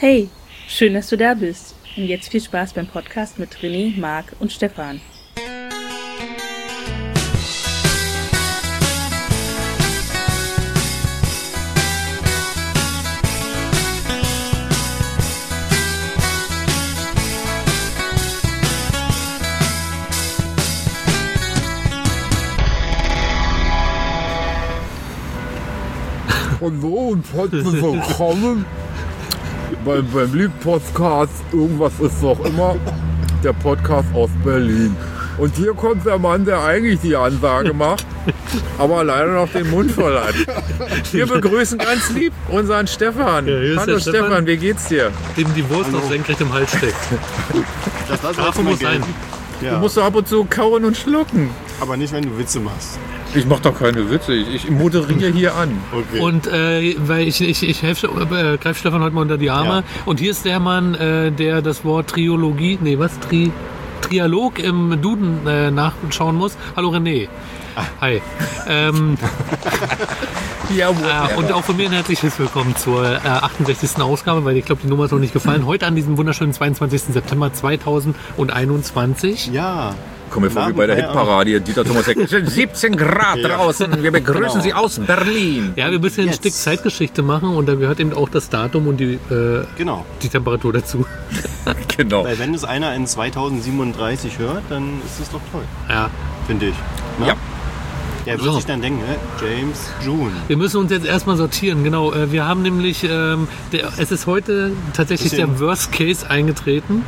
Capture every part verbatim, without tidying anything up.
Hey, schön, dass du da bist. Und jetzt viel Spaß beim Podcast mit René, Marc und Stefan. Hallo und herzlich willkommen beim, beim Lieb-Podcast. Irgendwas ist doch immer, der Podcast aus Berlin. Und hier kommt der Mann, der eigentlich die Ansage macht, aber leider noch den Mund voll hat. Wir begrüßen ganz lieb unseren Stefan. Ja, Hallo Stefan, Stefan, wie geht's dir? Dem die Wurst noch senkrecht im Hals steckt. Das lassen wir Dafür jetzt mal muss sein. gelten. Ja. Du musst doch ab und zu kauen und schlucken. Aber nicht, wenn du Witze machst. Ich mach doch keine Witze, ich, ich moderiere hier an. Okay. Und äh, weil ich, ich, ich helfe, äh, greife Stefan heute mal unter die Arme. Ja. Und hier ist der Mann, äh, der das Wort Triologie, nee, was? Tri, Trialog im Duden äh, nachschauen muss. Hallo René. Hi. Ähm, Ja, äh, und auch von mir ein herzliches Willkommen zur äh, achtundsechzigsten Ausgabe, weil ich glaube, die Nummer ist noch nicht gefallen. Heute an diesem wunderschönen zweiundzwanzigsten September zweitausendeinundzwanzig. Ja. Komm mir vor wie bei der Hitparade. Dieter Thomas Heck. siebzehn Grad Ja. draußen. Wir begrüßen Genau. Sie aus Berlin. Ja, wir müssen ein Jetzt. Stück Zeitgeschichte machen und da gehört eben auch das Datum und die, äh, Genau. die Temperatur dazu. Genau. Weil wenn es einer in zweitausendsiebenunddreißig hört, dann ist das doch toll. Ja. Finde ich. Ne? Ja. Der wird So. sich dann denken, hä? James June. Wir müssen uns jetzt erstmal sortieren, genau. äh, Wir haben nämlich, ähm, der, es ist heute tatsächlich Bisschen- der Worst Case eingetreten.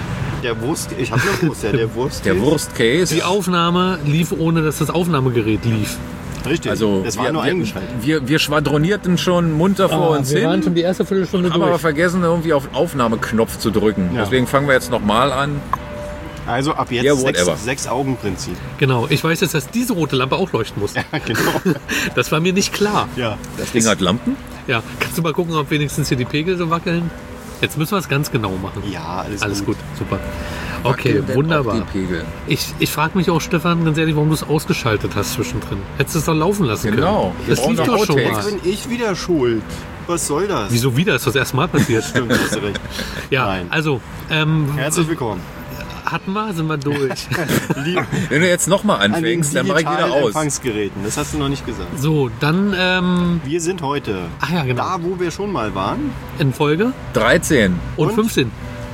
Der Wurst, ich habe eine Wurst, ja, der Wurst. Der Wurstcase. Die Aufnahme lief, ohne dass das Aufnahmegerät lief. Richtig. Also das war wir, nur wir, eingeschaltet. wir, wir schwadronierten schon munter vor uns Ah, wir waren hin, schon die erste Viertelstunde haben aber durch. vergessen, irgendwie auf Aufnahmeknopf zu drücken. Ja. Deswegen fangen wir jetzt nochmal an. Also ab jetzt Ja, sechs, whatever. sechs Augen-Prinzip. Genau, ich weiß jetzt, dass diese rote Lampe auch leuchten muss. Ja, genau. Das war mir nicht klar. Ja. Das Ding hat Lampen. Ja, kannst du mal gucken, ob wenigstens hier die Pegel so wackeln? Jetzt müssen wir es ganz genau machen. Ja, alles, Alles gut. gut, super. Okay, Wackeln denn wunderbar. auch die Pegel. Ich, ich frage mich auch, Stefan, ganz ehrlich, warum du es ausgeschaltet hast zwischendrin. Hättest du es doch laufen lassen Genau. können. Wir Das brauchen lief noch doch schon Outtakes. mal. Jetzt bin ich wieder schuld. Was soll das? Wieso wieder? Ist das erste Mal passiert? Stimmt, hast du recht. Ja, Nein. also, ähm, Herzlich willkommen. hatten wir, sind wir durch. Lieb- Wenn du jetzt nochmal An den anfängst, dann mache ich wieder digitalen aus. Empfangsgeräten. Das hast du noch nicht gesagt. So, dann ähm, Wir sind heute Ach ja, genau. da, wo wir schon mal waren. in Folge dreizehn. und, Und? fünfzehn.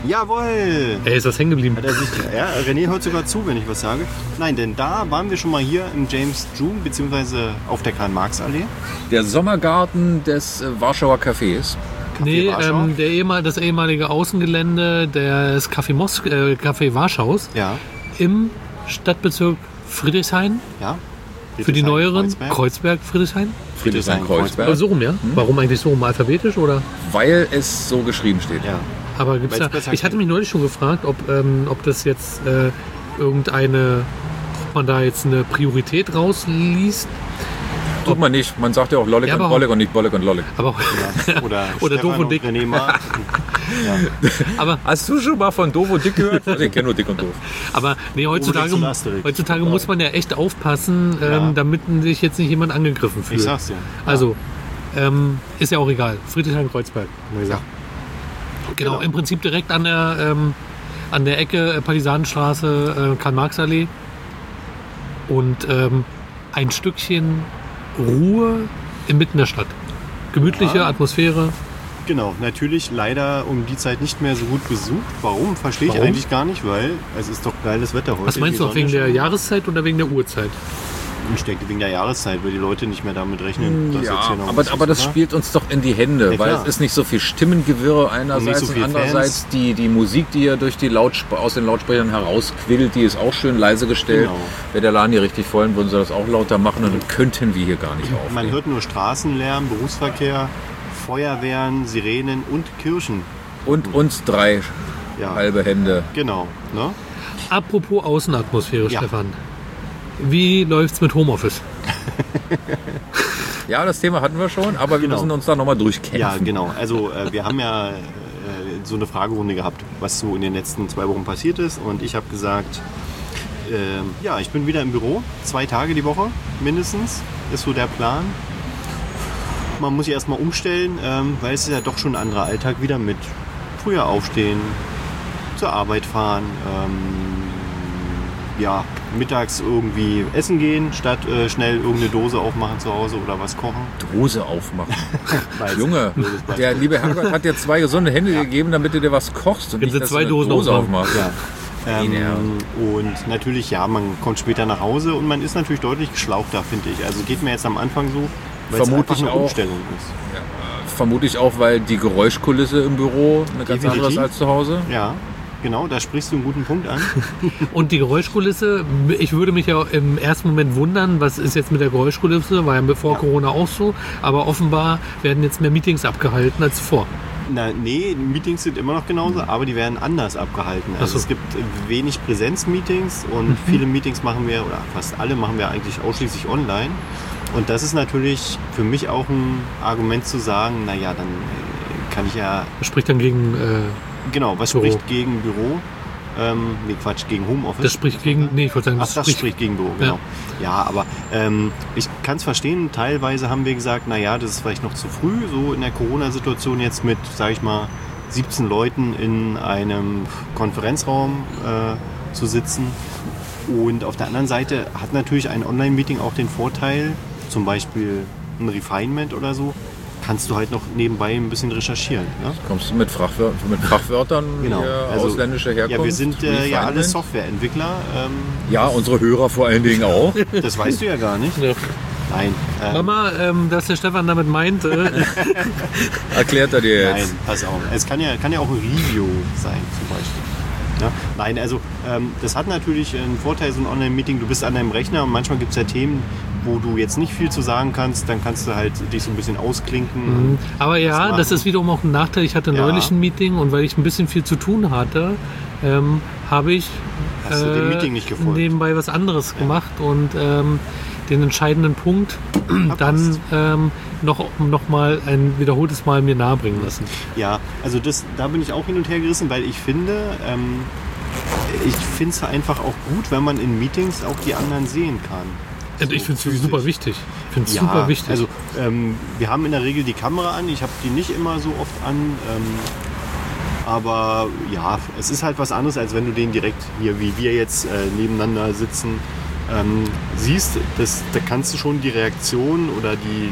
Jawohl! Ey, ist das hängen geblieben? Hat er sich, ja, René hört sogar zu, wenn ich was sage. Nein, denn da waren wir schon mal hier im James June, beziehungsweise auf der Karl-Marx-Allee. Der Sommergarten des äh, Warschauer Cafés. Nee, Warschau? ähm, der ehemal, das ehemalige Außengelände des Café, Mos äh, Café Warschaus Ja, im Stadtbezirk Friedrichshain. ja. Für die neueren Kreuzberg. Kreuzberg, Friedrichshain. Friedrichshain-Kreuzberg. Oder so rum, ja? Warum eigentlich so rum? Alphabetisch oder? Weil es so geschrieben steht. Ja. Aber gibt's Weil's da, besser ich hatte klingt. mich neulich schon gefragt, ob, ähm, ob das jetzt äh, irgendeine, ob man da jetzt eine Priorität rausliest. Tut man nicht. Man sagt ja auch Lollig Ja, und aber- Bollig und nicht Bollig und Lollig. Aber, Ja. Oder, Oder Stefan Doof und Dick. René Mark. Ja. aber, Hast du schon mal von Doof und Dick gehört? Also ich kenne nur Dick und Doof. aber nee, heutzutage, zu Asterix. heutzutage muss man ja echt aufpassen, ähm, Ja. damit sich jetzt nicht jemand angegriffen fühlt. Ich sag's dir. Also, ähm, ist ja auch egal. Friedrichshain-Kreuzberg. haben wir gesagt. Genau, Genau. im Prinzip direkt an der, ähm, an der Ecke äh, Partisanenstraße, äh, Karl-Marx-Allee. Und ähm, ein Stückchen Ruhe inmitten der Stadt. Gemütliche Ja. Atmosphäre. Genau, natürlich leider um die Zeit nicht mehr so gut besucht. Warum? Verstehe ich Warum? eigentlich gar nicht, weil es ist doch geiles Wetter heute. Was meinst die du, auch wegen Sonne der scheint. Jahreszeit oder wegen der Uhrzeit? Ich denke wegen der Jahreszeit, weil die Leute nicht mehr damit rechnen, dass jetzt Ja, hier noch aber, was aber ist, das oder? spielt uns doch in die Hände, Ja, weil klar. es ist nicht so viel Stimmengewirre einerseits so und, viel andererseits Fans. die, die Musik, die ja durch die Lautspr- aus den Lautsprechern herausquillt, die ist auch schön leise gestellt. Genau. Wäre der Laden hier richtig voll, würden sie das auch lauter machen und dann könnten wir hier gar nicht Man aufnehmen. hört nur Straßenlärm, Berufsverkehr, Feuerwehren, Sirenen und Kirchen. Und uns drei Ja, halbe Hände. genau. Ne? Apropos Außenatmosphäre, Ja. Stefan. Wie läuft's mit Homeoffice? Ja, das Thema hatten wir schon, aber wir Genau. müssen uns da nochmal durchkämpfen. Ja, genau. Also äh, wir haben ja äh, so eine Fragerunde gehabt, was so in den letzten zwei Wochen passiert ist. Und ich habe gesagt, ähm, ja, ich bin wieder im Büro, zwei Tage die Woche mindestens, ist so der Plan. Man muss sich erstmal umstellen, ähm, weil es ist ja doch schon ein anderer Alltag wieder mit früher aufstehen, zur Arbeit fahren, ähm, ja, mittags irgendwie essen gehen, statt äh, schnell irgendeine Dose aufmachen zu Hause oder was kochen. Dose aufmachen. Weiß, Junge, der liebe Herrgott hat dir zwei gesunde Hände ja. gegeben, damit du dir was kochst und Jetzt nicht, dass zwei du eine Dosen Dose aufmachen. aufmachst. Ja. Ähm, und natürlich, ja, man kommt später nach Hause und man ist natürlich deutlich geschlauchter, finde ich. Also geht mir jetzt am Anfang so, weil es einfach eine auch, Umstellung ist. Ja, vermute ich auch, weil die Geräuschkulisse im Büro eine ganz andere ist als zu Hause. Ja, genau, da sprichst du einen guten Punkt an. Und die Geräuschkulisse, ich würde mich ja im ersten Moment wundern, was ist jetzt mit der Geräuschkulisse, war ja vor ja. Corona auch so, aber offenbar werden jetzt mehr Meetings abgehalten als vor. Na, nee, Meetings sind immer noch genauso, aber die werden anders abgehalten. Also so. Es gibt wenig Präsenzmeetings und mhm. viele Meetings machen wir, oder fast alle machen wir eigentlich ausschließlich online. Und das ist natürlich für mich auch ein Argument zu sagen, naja, dann kann ich ja... Das spricht dann gegen äh, Genau, was Büro. spricht gegen Büro? Ähm, nee, Quatsch, gegen Homeoffice. Das spricht gegen, nee, ich wollte sagen, Ach, das, das spricht, spricht gegen Büro, genau. Ja, ja aber ähm, ich kann es verstehen, teilweise haben wir gesagt, naja, das ist vielleicht noch zu früh, so in der Corona-Situation jetzt mit, sage ich mal, siebzehn Leuten in einem Konferenzraum äh, zu sitzen. Und auf der anderen Seite hat natürlich ein Online-Meeting auch den Vorteil, zum Beispiel ein Refinement oder so, kannst du halt noch nebenbei ein bisschen recherchieren. Ne? Kommst du mit, Fachwör- mit Fachwörtern, genau. also, ausländischer Herkunft? Ja, wir sind äh, ja alle Softwareentwickler. Ähm, ja, unsere Hörer vor allen Dingen auch. Das weißt du ja gar nicht. Ja. Nein. Ähm, Mama, ähm, dass der Stefan damit meinte. Erklärt er dir jetzt. Nein, pass auf. Es kann ja, kann ja auch ein Review sein zum Beispiel. Ja? Nein, also ähm, das hat natürlich einen Vorteil, so ein Online-Meeting. Du bist an deinem Rechner und manchmal gibt es ja Themen, wo du jetzt nicht viel zu sagen kannst, dann kannst du halt dich so ein bisschen ausklinken. Mhm. Aber ja, das ist wiederum auch ein Nachteil. Ich hatte neulich ja. ein Meeting und weil ich ein bisschen viel zu tun hatte, ähm, habe ich Hast äh, du dem Meeting nicht gefolgt? nebenbei was anderes ja. gemacht und ähm, den entscheidenden Punkt dann ähm, noch, noch mal ein wiederholtes Mal mir nahebringen lassen. Ja, also das, da bin ich auch hin und her gerissen, weil ich finde, ähm, ich finde es einfach auch gut, wenn man in Meetings auch die anderen sehen kann. So ich finde es super wichtig. Ich finde es ja, super wichtig. Also ähm, wir haben in der Regel die Kamera an. Ich habe die nicht immer so oft an. Ähm, aber ja, es ist halt was anderes, als wenn du den direkt hier, wie wir jetzt äh, nebeneinander sitzen, ähm, siehst. Das, da kannst du schon die Reaktion oder die,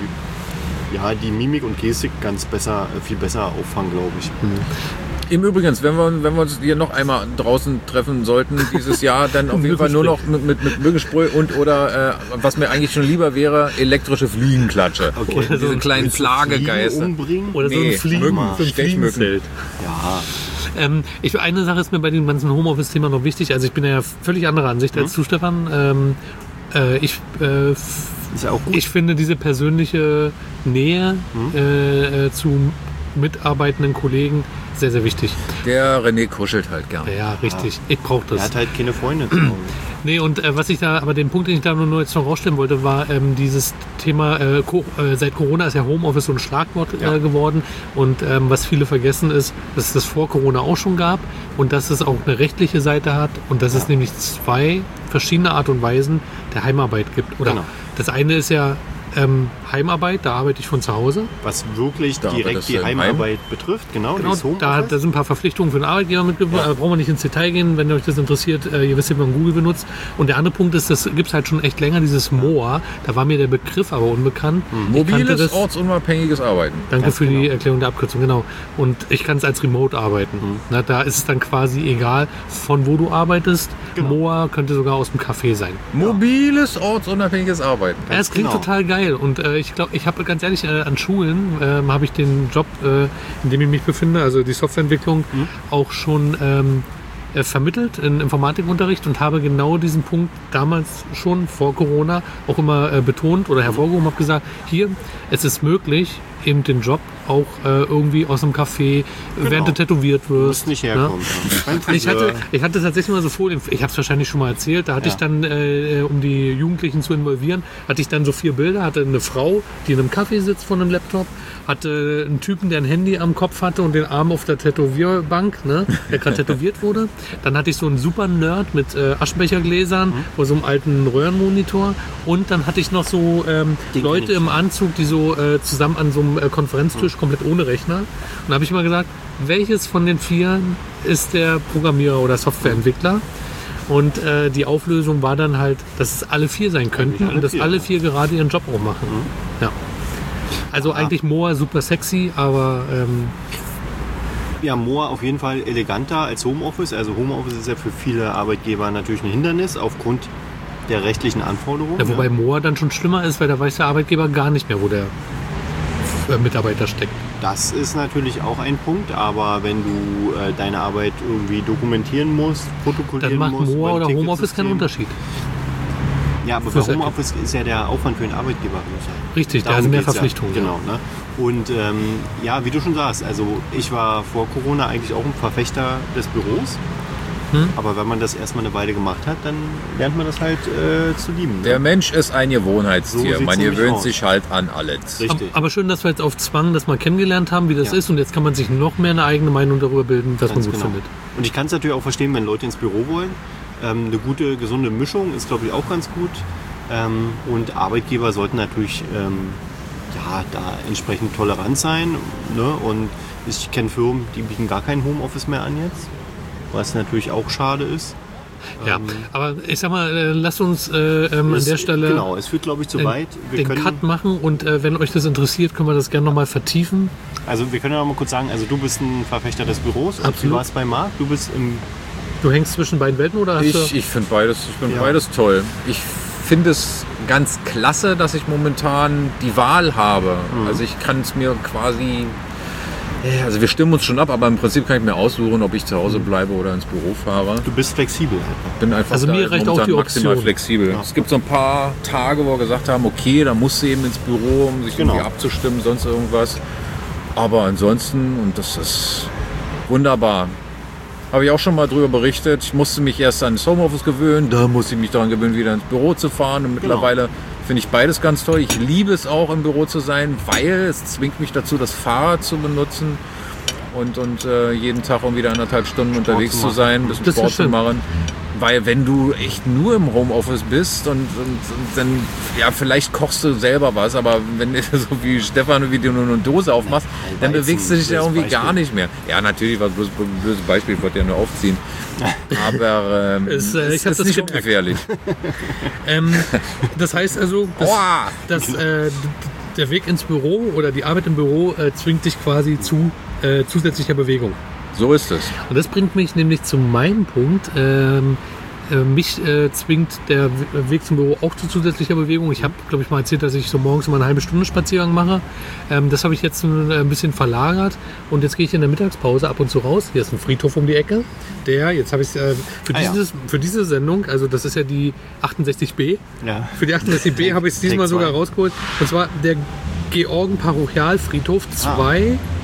ja, die Mimik und Gestik ganz besser, viel besser auffangen, glaube ich. Mhm. Im Übrigen, wenn wir, wenn wir uns hier noch einmal draußen treffen sollten dieses Jahr, dann auf jeden Fall nur noch mit, mit, mit Mückensprüh und oder, äh, was mir eigentlich schon lieber wäre, elektrische Fliegenklatsche. Okay. Oder diese so kleinen Plagegeister. Oder so nee, ein Fliegen, so ein Fliegenzelt. Ja. Ähm, ich, eine Sache ist mir bei dem ganzen Homeoffice-Thema noch wichtig. Also ich bin ja völlig anderer Ansicht mhm. als du, Stefan. Ähm, äh, ich, äh, f- ist ja auch gut. ich finde diese persönliche Nähe mhm. äh, zu mitarbeitenden Kollegen sehr, sehr wichtig. Der René kuschelt halt gern. Ja, richtig. Ja. Ich brauche das. Er hat halt keine Freunde. Nee, und äh, was ich da, aber den Punkt, den ich da nur jetzt noch rausstellen wollte, war ähm, dieses Thema, äh, Co- äh, seit Corona ist ja Homeoffice so ein Schlagwort ja. äh, geworden und ähm, was viele vergessen ist, dass es das vor Corona auch schon gab und dass es auch eine rechtliche Seite hat und dass ja. es nämlich zwei verschiedene Art und Weisen der Heimarbeit gibt. Oder genau. Das eine ist ja Ähm, Heimarbeit, da arbeite ich von zu Hause. Was wirklich da direkt die Heimarbeit Heim? betrifft, genau. genau da, da sind ein paar Verpflichtungen für den Arbeitgeber mitgebracht. Ja. Da brauchen wir nicht ins Detail gehen, wenn euch das interessiert. Äh, ihr wisst ja, wie man Google benutzt. Und der andere Punkt ist, das gibt es halt schon echt länger, dieses M O A. Da war mir der Begriff aber unbekannt. Mhm. Mobiles, das, ortsunabhängiges Arbeiten. Danke Ganz für genau. die Erklärung der Abkürzung, genau. Und ich kann es als Remote arbeiten. Mhm. Na, da ist es dann quasi egal, von wo du arbeitest. Genau. M O A könnte sogar aus dem Café sein. Mobiles, ortsunabhängiges Arbeiten. Ja, es klingt genau. total geil. Und äh, ich glaube, ich habe ganz ehrlich, äh, an Schulen äh, habe ich den Job, äh, in dem ich mich befinde, also die Softwareentwicklung, mhm. auch schon ähm, äh, vermittelt in Informatikunterricht und habe genau diesen Punkt damals schon vor Corona auch immer äh, betont oder hervorgehoben, habe gesagt, hier, es ist möglich, eben den Job auch äh, irgendwie aus einem Café, genau. während du tätowiert wirst. Du musst nicht herkommen. Ja? Ich, hatte, ich hatte tatsächlich mal so Folien, ich habe es wahrscheinlich schon mal erzählt, da hatte ja. ich dann, äh, um die Jugendlichen zu involvieren, hatte ich dann so vier Bilder, hatte eine Frau, die in einem Café sitzt vor einem Laptop, hatte einen Typen, der ein Handy am Kopf hatte und den Arm auf der Tätowierbank, ne, der gerade tätowiert wurde. Dann hatte ich so einen super Nerd mit äh, Aschenbechergläsern mhm. vor so einem alten Röhrenmonitor und dann hatte ich noch so ähm, Leute im Anzug, die so äh, zusammen an so einem äh, Konferenztisch komplett ohne Rechner. Und da habe ich immer gesagt, welches von den vier ist der Programmierer oder Softwareentwickler. Und äh, die Auflösung war dann halt, dass es alle vier sein könnten und dass vier. alle vier gerade ihren Job auch machen. Mhm. Ja. Also ja. eigentlich Moa super sexy, aber... Ähm, ja, Moa auf jeden Fall eleganter als Homeoffice. Also Homeoffice ist ja für viele Arbeitgeber natürlich ein Hindernis aufgrund der rechtlichen Anforderungen. Ja, wobei ja. Moa dann schon schlimmer ist, weil da weiß der Arbeitgeber gar nicht mehr, wo der Mitarbeiter steckt. Das ist natürlich auch ein Punkt, aber wenn du äh, deine Arbeit irgendwie dokumentieren musst, protokollieren musst... Dann macht Moa oder Homeoffice keinen Unterschied. Ja, aber bei Homeoffice ist ja der Aufwand für den Arbeitgeber größer. Richtig, da sind mehr Verpflichtungen. Ja. Genau. Ne? Und ähm, ja, wie du schon sagst, also ich war vor Corona eigentlich auch ein Verfechter des Büros. Hm? Aber wenn man das erstmal eine Weile gemacht hat, dann lernt man das halt äh, zu lieben. Ne? Der Mensch ist ein Gewohnheitstier. So man gewöhnt sich halt an alles. Richtig. Aber schön, dass wir jetzt auf Zwang das mal kennengelernt haben, wie das ja. ist. Und jetzt kann man sich noch mehr eine eigene Meinung darüber bilden, was Ganz man gut genau. findet. Und ich kann es natürlich auch verstehen, wenn Leute ins Büro wollen. Ähm, eine gute, gesunde Mischung ist, glaube ich, auch ganz gut. Ähm, und Arbeitgeber sollten natürlich ähm, ja, da entsprechend tolerant sein. Ne? Und ich kenne Firmen, die bieten gar kein Homeoffice mehr an jetzt. Was natürlich auch schade ist. Ja, ähm, aber ich sag mal, äh, lasst uns äh, ähm, an der Stelle genau, es führt, glaube ich, zu äh, weit. Wir den können, Cut machen und äh, wenn euch das interessiert, können wir das gerne nochmal vertiefen. Also wir können ja noch mal kurz sagen, also du bist ein Verfechter des Büros. Absolut. Du warst bei Marc, du bist im... Du hängst zwischen beiden Welten oder hast Ich, du... ich finde beides, ich find ja. beides toll. Ich finde es ganz klasse, dass ich momentan die Wahl habe. Mhm. Also ich kann es mir quasi... Also wir stimmen uns schon ab, aber im Prinzip kann ich mir aussuchen, ob ich zu Hause bleibe oder ins Büro fahre. Du bist flexibel. Bin einfach also mir reicht auch die maximal Option. flexibel. Ja. Es gibt so ein paar Tage, wo wir gesagt haben, okay, da musst du eben ins Büro, um sich genau. irgendwie abzustimmen, sonst irgendwas. Aber ansonsten, und das ist wunderbar. Habe ich auch schon mal drüber berichtet. Ich musste mich erst an das Homeoffice gewöhnen, da musste ich mich daran gewöhnen, wieder ins Büro zu fahren. Und mittlerweile genau. finde ich beides ganz toll. Ich liebe es auch, im Büro zu sein, weil es zwingt mich dazu, das Fahrrad zu benutzen und, und äh, jeden Tag um wieder anderthalb Stunden Sport unterwegs zu, zu sein, ein bisschen Sport zu machen. Weil wenn du echt nur im Homeoffice bist und, und, und dann, ja, vielleicht kochst du selber was, aber wenn du so wie Stefan, wie du nur eine Dose aufmachst, dann bewegst du dich ja irgendwie Beispiel. gar nicht mehr. Ja, natürlich war das ein blödes Beispiel, ich wollte ja nur aufziehen. Aber ähm, es, äh, es ist nicht ungefährlich. ähm, das heißt also, dass, dass äh, der Weg ins Büro oder die Arbeit im Büro äh, zwingt dich quasi zu äh, zusätzlicher Bewegung. So ist es. Und das bringt mich nämlich zu meinem Punkt. Ähm, äh, mich äh, zwingt der Weg zum Büro auch zu zusätzlicher Bewegung. Ich habe, glaube ich, mal erzählt, dass ich so morgens immer eine halbe Stunde Spaziergang mache. Ähm, das habe ich jetzt ein, ein bisschen verlagert. Und jetzt gehe ich in der Mittagspause ab und zu raus. Hier ist ein Friedhof um die Ecke. Der, jetzt habe ich äh, für, ah, ja. für diese Sendung, also das ist ja die achtundsechzig b. Ja. Für die achtundsechzig b habe ich es diesmal sogar rausgeholt. Und zwar der Georgen-Parochialfriedhof zwei. Ah.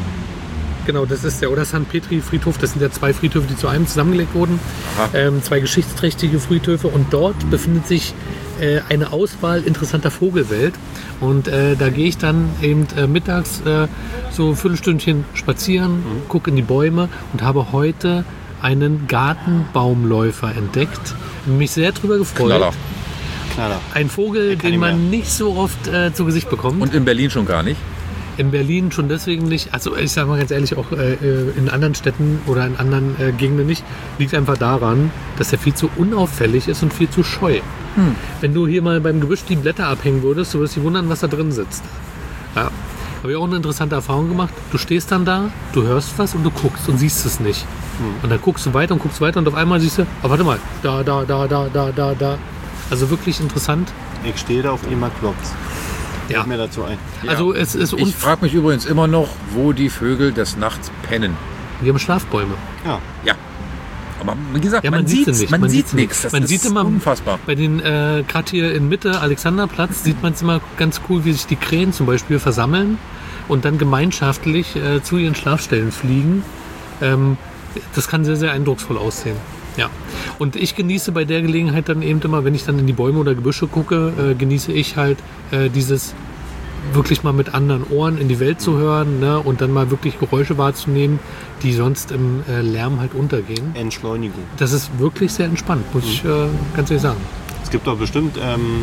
Genau, das ist der, oder Sankt Petri-Friedhof, das sind ja zwei Friedhöfe, die zu einem zusammengelegt wurden. Ähm, zwei geschichtsträchtige Friedhöfe und dort befindet sich äh, eine Auswahl interessanter Vogelwelt. Und äh, da gehe ich dann eben äh, mittags äh, so ein Viertelstündchen spazieren, mhm. gucke in die Bäume und habe heute einen Gartenbaumläufer entdeckt. Mich sehr drüber gefreut. Knaller. Knaller. Ein Vogel, den man nicht so oft äh, zu Gesicht bekommt. Und in Berlin schon gar nicht? In Berlin schon deswegen nicht, also ich sage mal ganz ehrlich, auch äh, in anderen Städten oder in anderen äh, Gegenden nicht, liegt einfach daran, dass er viel zu unauffällig ist und viel zu scheu. Hm. Wenn du hier mal beim Gebüsch die Blätter abhängen würdest, du würdest dich wundern, was da drin sitzt. Ja. Habe ich auch eine interessante Erfahrung gemacht. Du stehst dann da, du hörst was und du guckst und siehst es nicht. Hm. Und dann guckst du weiter und guckst weiter und auf einmal siehst du, oh, warte mal, da, da, da, da, da, da, da. Also wirklich interessant. Ich stehe da auf immer Klopps. Ja. Mir dazu ein. Also es ist ich frage mich übrigens immer noch, wo die Vögel des Nachts pennen. Die haben Schlafbäume. Ja. Ja. Aber wie gesagt, ja, man, man sieht es nicht. Man, man sieht nichts. Das man ist sieht immer unfassbar. Bei den äh, gerade hier in Mitte Alexanderplatz sieht man es immer ganz cool, wie sich die Krähen zum Beispiel versammeln und dann gemeinschaftlich äh, zu ihren Schlafstellen fliegen. Ähm, das kann sehr, sehr eindrucksvoll aussehen. Ja, und ich genieße bei der Gelegenheit dann eben immer, wenn ich dann in die Bäume oder Gebüsche gucke, äh, genieße ich halt äh, dieses wirklich mal mit anderen Ohren in die Welt zu hören, ne, und dann mal wirklich Geräusche wahrzunehmen, die sonst im äh, Lärm halt untergehen. Entschleunigung. Das ist wirklich sehr entspannt, muss mhm. ich äh, ganz ehrlich sagen. Es gibt doch bestimmt ähm,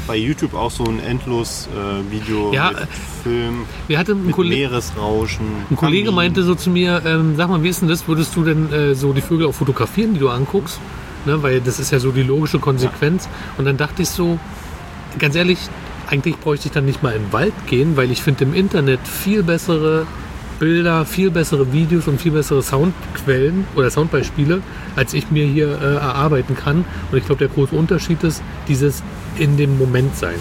bei YouTube auch so ein endlos äh, Video Ja, mit äh, Film, Wir hatten einen mit Kollegen. Meeresrauschen. Ein Kollege Kamin. meinte so zu mir, ähm, sag mal, wie ist denn das, würdest du denn äh, so die Vögel auch fotografieren, die du anguckst? Ne, weil das ist ja so die logische Konsequenz. Und dann dachte ich so, ganz ehrlich, eigentlich bräuchte ich dann nicht mal in den Wald gehen, weil ich finde im Internet viel bessere Bilder, viel bessere Videos und viel bessere Soundquellen oder Soundbeispiele, als ich mir hier äh, erarbeiten kann. Und ich glaube, der große Unterschied ist dieses in dem Moment sein.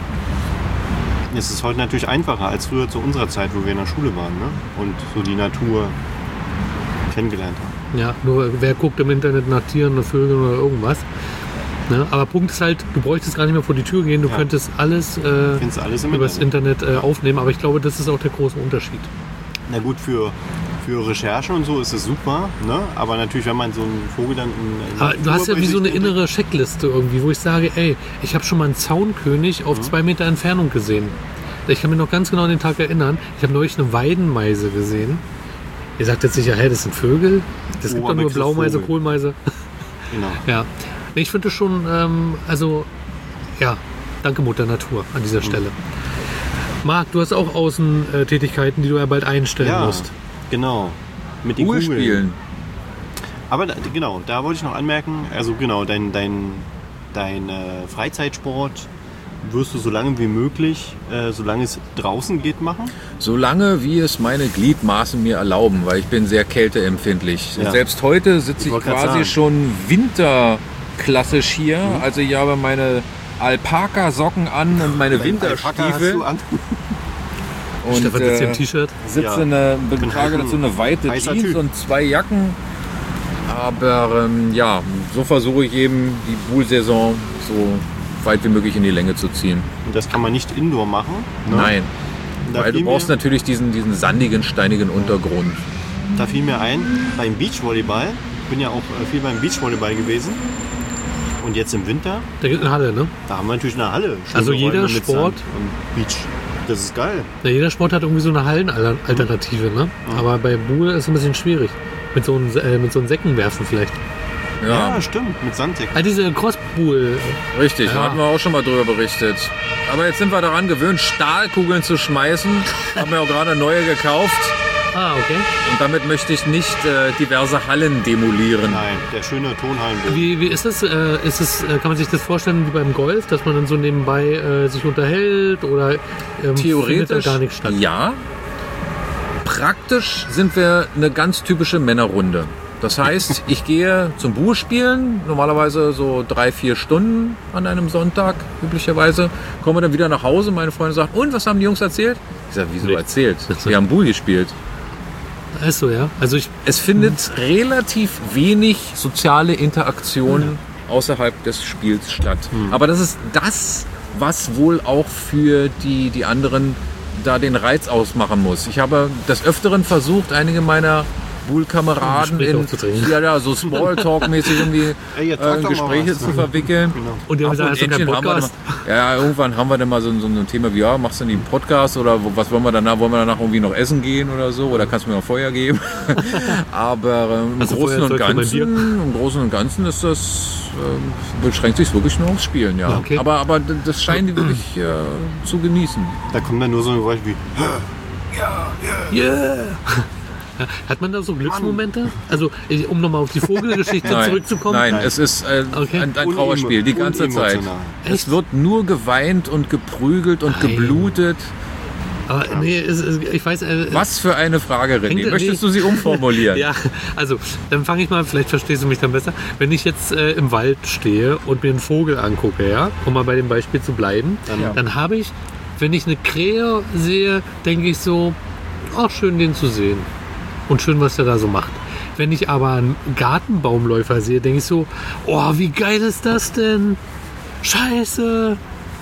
Es ist heute natürlich einfacher als früher zu unserer Zeit, wo wir in der Schule waren, ne? Und so die Natur kennengelernt haben. Ja, nur wer guckt im Internet nach Tieren oder Vögeln oder irgendwas. Ne? Aber Punkt ist halt, du bräuchtest gar nicht mehr vor die Tür gehen, du Ja. könntest alles, äh, Findest du alles im übers Internet. Internet äh, aufnehmen, aber ich glaube, das ist auch der große Unterschied. Na gut, für, für Recherche und so ist es super, ne? Aber natürlich, wenn man so einen Vogel dann in, in Aber du hast ja wie so eine Naturübersicht innere Checkliste irgendwie, wo ich sage, ey, ich habe schon mal einen Zaunkönig auf zwei Meter Entfernung gesehen. Ich kann mich noch ganz genau an den Tag erinnern. Ich habe neulich eine Weidenmeise gesehen. Ihr sagt jetzt sicher, hey, das sind Vögel? Das gibt doch nur Oberbegriff Blaumeise, Vogel. Kohlmeise. Genau. Ja, Nee, ich finde es schon, ähm, also, ja, danke Mutter Natur an dieser Stelle. Marc, du hast auch Außentätigkeiten, die du ja bald einstellen Ja, musst. genau. Mit den Pool Kugeln. spielen. Aber da, genau, da wollte ich noch anmerken, also genau, dein, dein, dein äh, Freizeitsport wirst du so lange wie möglich, äh, solange es draußen geht, machen. Solange wie es meine Gliedmaßen mir erlauben, weil ich bin sehr kälteempfindlich. Ja. Selbst heute sitze Ich ich wollte grad quasi sagen. schon winterklassisch hier. Also ich habe meine Alpaka-Socken an und meine Alpaka hast Winterstiefel. du an. Und Stefan sitzt hier im äh, T-Shirt. sitze Ja. eine, bin trage halt ein dazu eine weite heißer Jeans Typ. und zwei Jacken. Aber ähm, ja, so versuche ich eben die Poolsaison so weit wie möglich in die Länge zu ziehen. Und das kann man nicht indoor machen. Ne? Nein, Da weil du fiel brauchst mir, natürlich diesen, diesen sandigen, steinigen Untergrund. Da fiel mir ein, beim Beachvolleyball, ich bin ja auch äh, viel beim Beachvolleyball gewesen. Und jetzt im Winter, Da gibt es eine Halle, ne? da haben wir natürlich eine Halle. Schöne Also jeder Räume mit Sport- Sand und Beach. Das ist geil. Ja, jeder Sport hat irgendwie so eine Hallenalternative, ne? Aber bei Pool ist es ein bisschen schwierig. Mit so einem, äh, mit so einem Säcken werfen vielleicht. Ja, Ja, stimmt, mit Sanddeck. Ah, diese Crosspool. richtig, da Ja. hatten wir auch schon mal drüber berichtet. Aber jetzt sind wir daran gewöhnt, Stahlkugeln zu schmeißen. Haben wir auch gerade eine neue gekauft. Ah, okay. Und damit möchte ich nicht äh, diverse Hallen demolieren. Nein, der schöne Tonhallenboden. Wie, wie ist das? Äh, ist es, äh, kann man sich das vorstellen wie beim Golf, dass man dann so nebenbei äh, sich unterhält oder ähm, findet Theoretisch da gar nichts statt? ja. Praktisch sind wir eine ganz typische Männerrunde. Das heißt, ich gehe zum Pool spielen, normalerweise so drei, vier Stunden an einem Sonntag üblicherweise. Komme dann wieder nach Hause, meine Freundin sagt, und was haben die Jungs erzählt? Ich sage, wieso Nichts. erzählt? Wir haben Pool gespielt. Ist so, ja. Also ich, Es findet relativ wenig soziale Interaktion außerhalb des Spiels statt. Aber das ist das, was wohl auch für die, die anderen da den Reiz ausmachen muss. Ich habe des Öfteren versucht, einige meiner Poolkameraden Gespräche in aufzudrehen. ja, ja, so Smalltalk-mäßig irgendwie Ey, jetzt sag äh, doch mal Gespräche was. zu verwickeln. und die haben Ab gesagt, und hast du keinen Entchen haben wir Podcast? dann mal, ja, irgendwann haben wir dann mal so, so ein Thema wie, ja, machst du den Podcast oder wo- was wollen wir danach? Wollen wir danach irgendwie noch essen gehen oder so? Oder kannst du mir noch Feuer geben? Aber ähm, im, Hast du Großen und Feuerzeug von Ganzen, im Großen und Ganzen ist das, ähm, beschränkt sich wirklich nur aufs Spielen, ja. Okay. Aber, aber d- das scheinen die wirklich äh, zu genießen. Da kommt dann nur so ein Geräusch wie, Yeah! Ja, hat man da so Glücksmomente? Also, ich- um nochmal auf die Vogelgeschichte Nein, zurückzukommen. nein, es ist äh, Okay. ein, ein Trauerspiel die ganze Zeit. unemotional. Es wird nur geweint und geprügelt und Nein. geblutet. Aber nee, es, es, ich weiß. Äh, Was für eine Frage, René. Hängt- Möchtest nee. du sie umformulieren? Ja, also dann fange ich mal, vielleicht verstehst du mich dann besser. Wenn ich jetzt äh, im Wald stehe und mir einen Vogel angucke, ja, um mal bei dem Beispiel zu bleiben, Dann- dann habe ich, wenn ich eine Krähe sehe, denke ich so, ach schön den zu sehen und schön, was der da so macht. Wenn ich aber einen Gartenbaumläufer sehe, denke ich so, oh, wie geil ist das denn? Scheiße.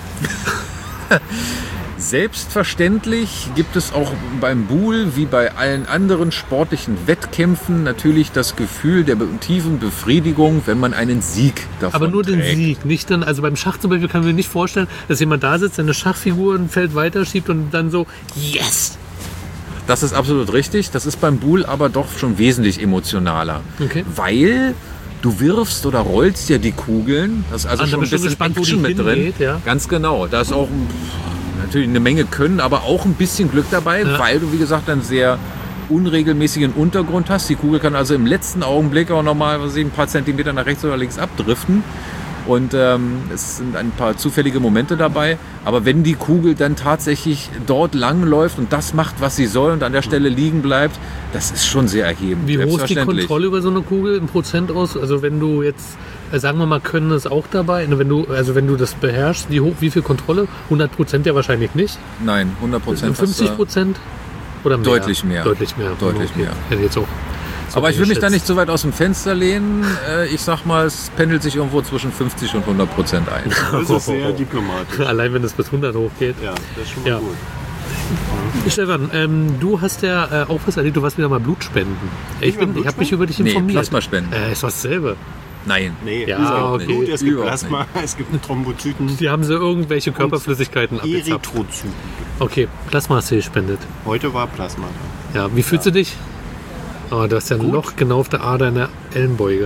Selbstverständlich gibt es auch beim Buhl wie bei allen anderen sportlichen Wettkämpfen natürlich das Gefühl der be- tiefen Befriedigung, wenn man einen Sieg davon Aber nur den trägt. Sieg, nicht dann, also beim Schach zum Beispiel kann ich mir nicht vorstellen, dass jemand da sitzt, seine Schachfigur ein Feld weiterschiebt und dann so, yes! Das ist absolut richtig. Das ist beim Buhl aber doch schon wesentlich emotionaler. Okay. Weil du wirfst oder rollst ja die Kugeln. Das ist also Ah, da schon ein bist du bisschen gespannt, wo die Action mit drin. hingeht, ja. Ganz genau. Da ist auch pff, natürlich eine Menge Können, aber auch ein bisschen Glück dabei, Ja. weil du, wie gesagt, einen sehr unregelmäßigen Untergrund hast. Die Kugel kann also im letzten Augenblick auch nochmal was weiß ich, ein paar Zentimeter nach rechts oder links abdriften. Und ähm, es sind ein paar zufällige Momente dabei. Aber wenn die Kugel dann tatsächlich dort lang läuft und das macht, was sie soll und an der Stelle liegen bleibt, das ist schon sehr erhebend. Wie hoch ist die Selbstverständlich. Kontrolle über so eine Kugel im Prozent aus? Also wenn du jetzt, äh, sagen wir mal, Können ist auch dabei. Wenn du, also wenn du das beherrschst, wie hoch, wie viel Kontrolle? hundert Prozent ja wahrscheinlich nicht. Nein, hundert Prozent. fünfzig Prozent oder mehr? Deutlich mehr. Deutlich mehr. Deutlich Okay. mehr. Hätte ich jetzt auch. so Aber ich will mich da geschätzt. nicht so weit aus dem Fenster lehnen. Äh, Ich sag mal, es pendelt sich irgendwo zwischen fünfzig und hundert Prozent ein. Das ist sehr diplomatisch. Allein wenn es bis hundert hochgeht. Ja, das ist schon mal Ja. gut. Stefan, ähm, du hast ja äh, auch was erlebt, du warst wieder mal Blutspenden. Ich, Ich war bin, ich habe mich über dich Nee, informiert. Plasmaspenden. Äh, ist was dasselbe. Nein. Nee, Ja, überhaupt okay. nicht. Es gibt Überhaupt Plasma, es gibt Thrombozyten, Die haben so irgendwelche Körperflüssigkeiten abgezapft. Erythrozyten. Okay, Plasma hast du gespendet. Heute war Plasma. Ja, wie fühlst du dich? Oh, du hast ja ein Loch genau auf der Ader in der Ellenbeuge.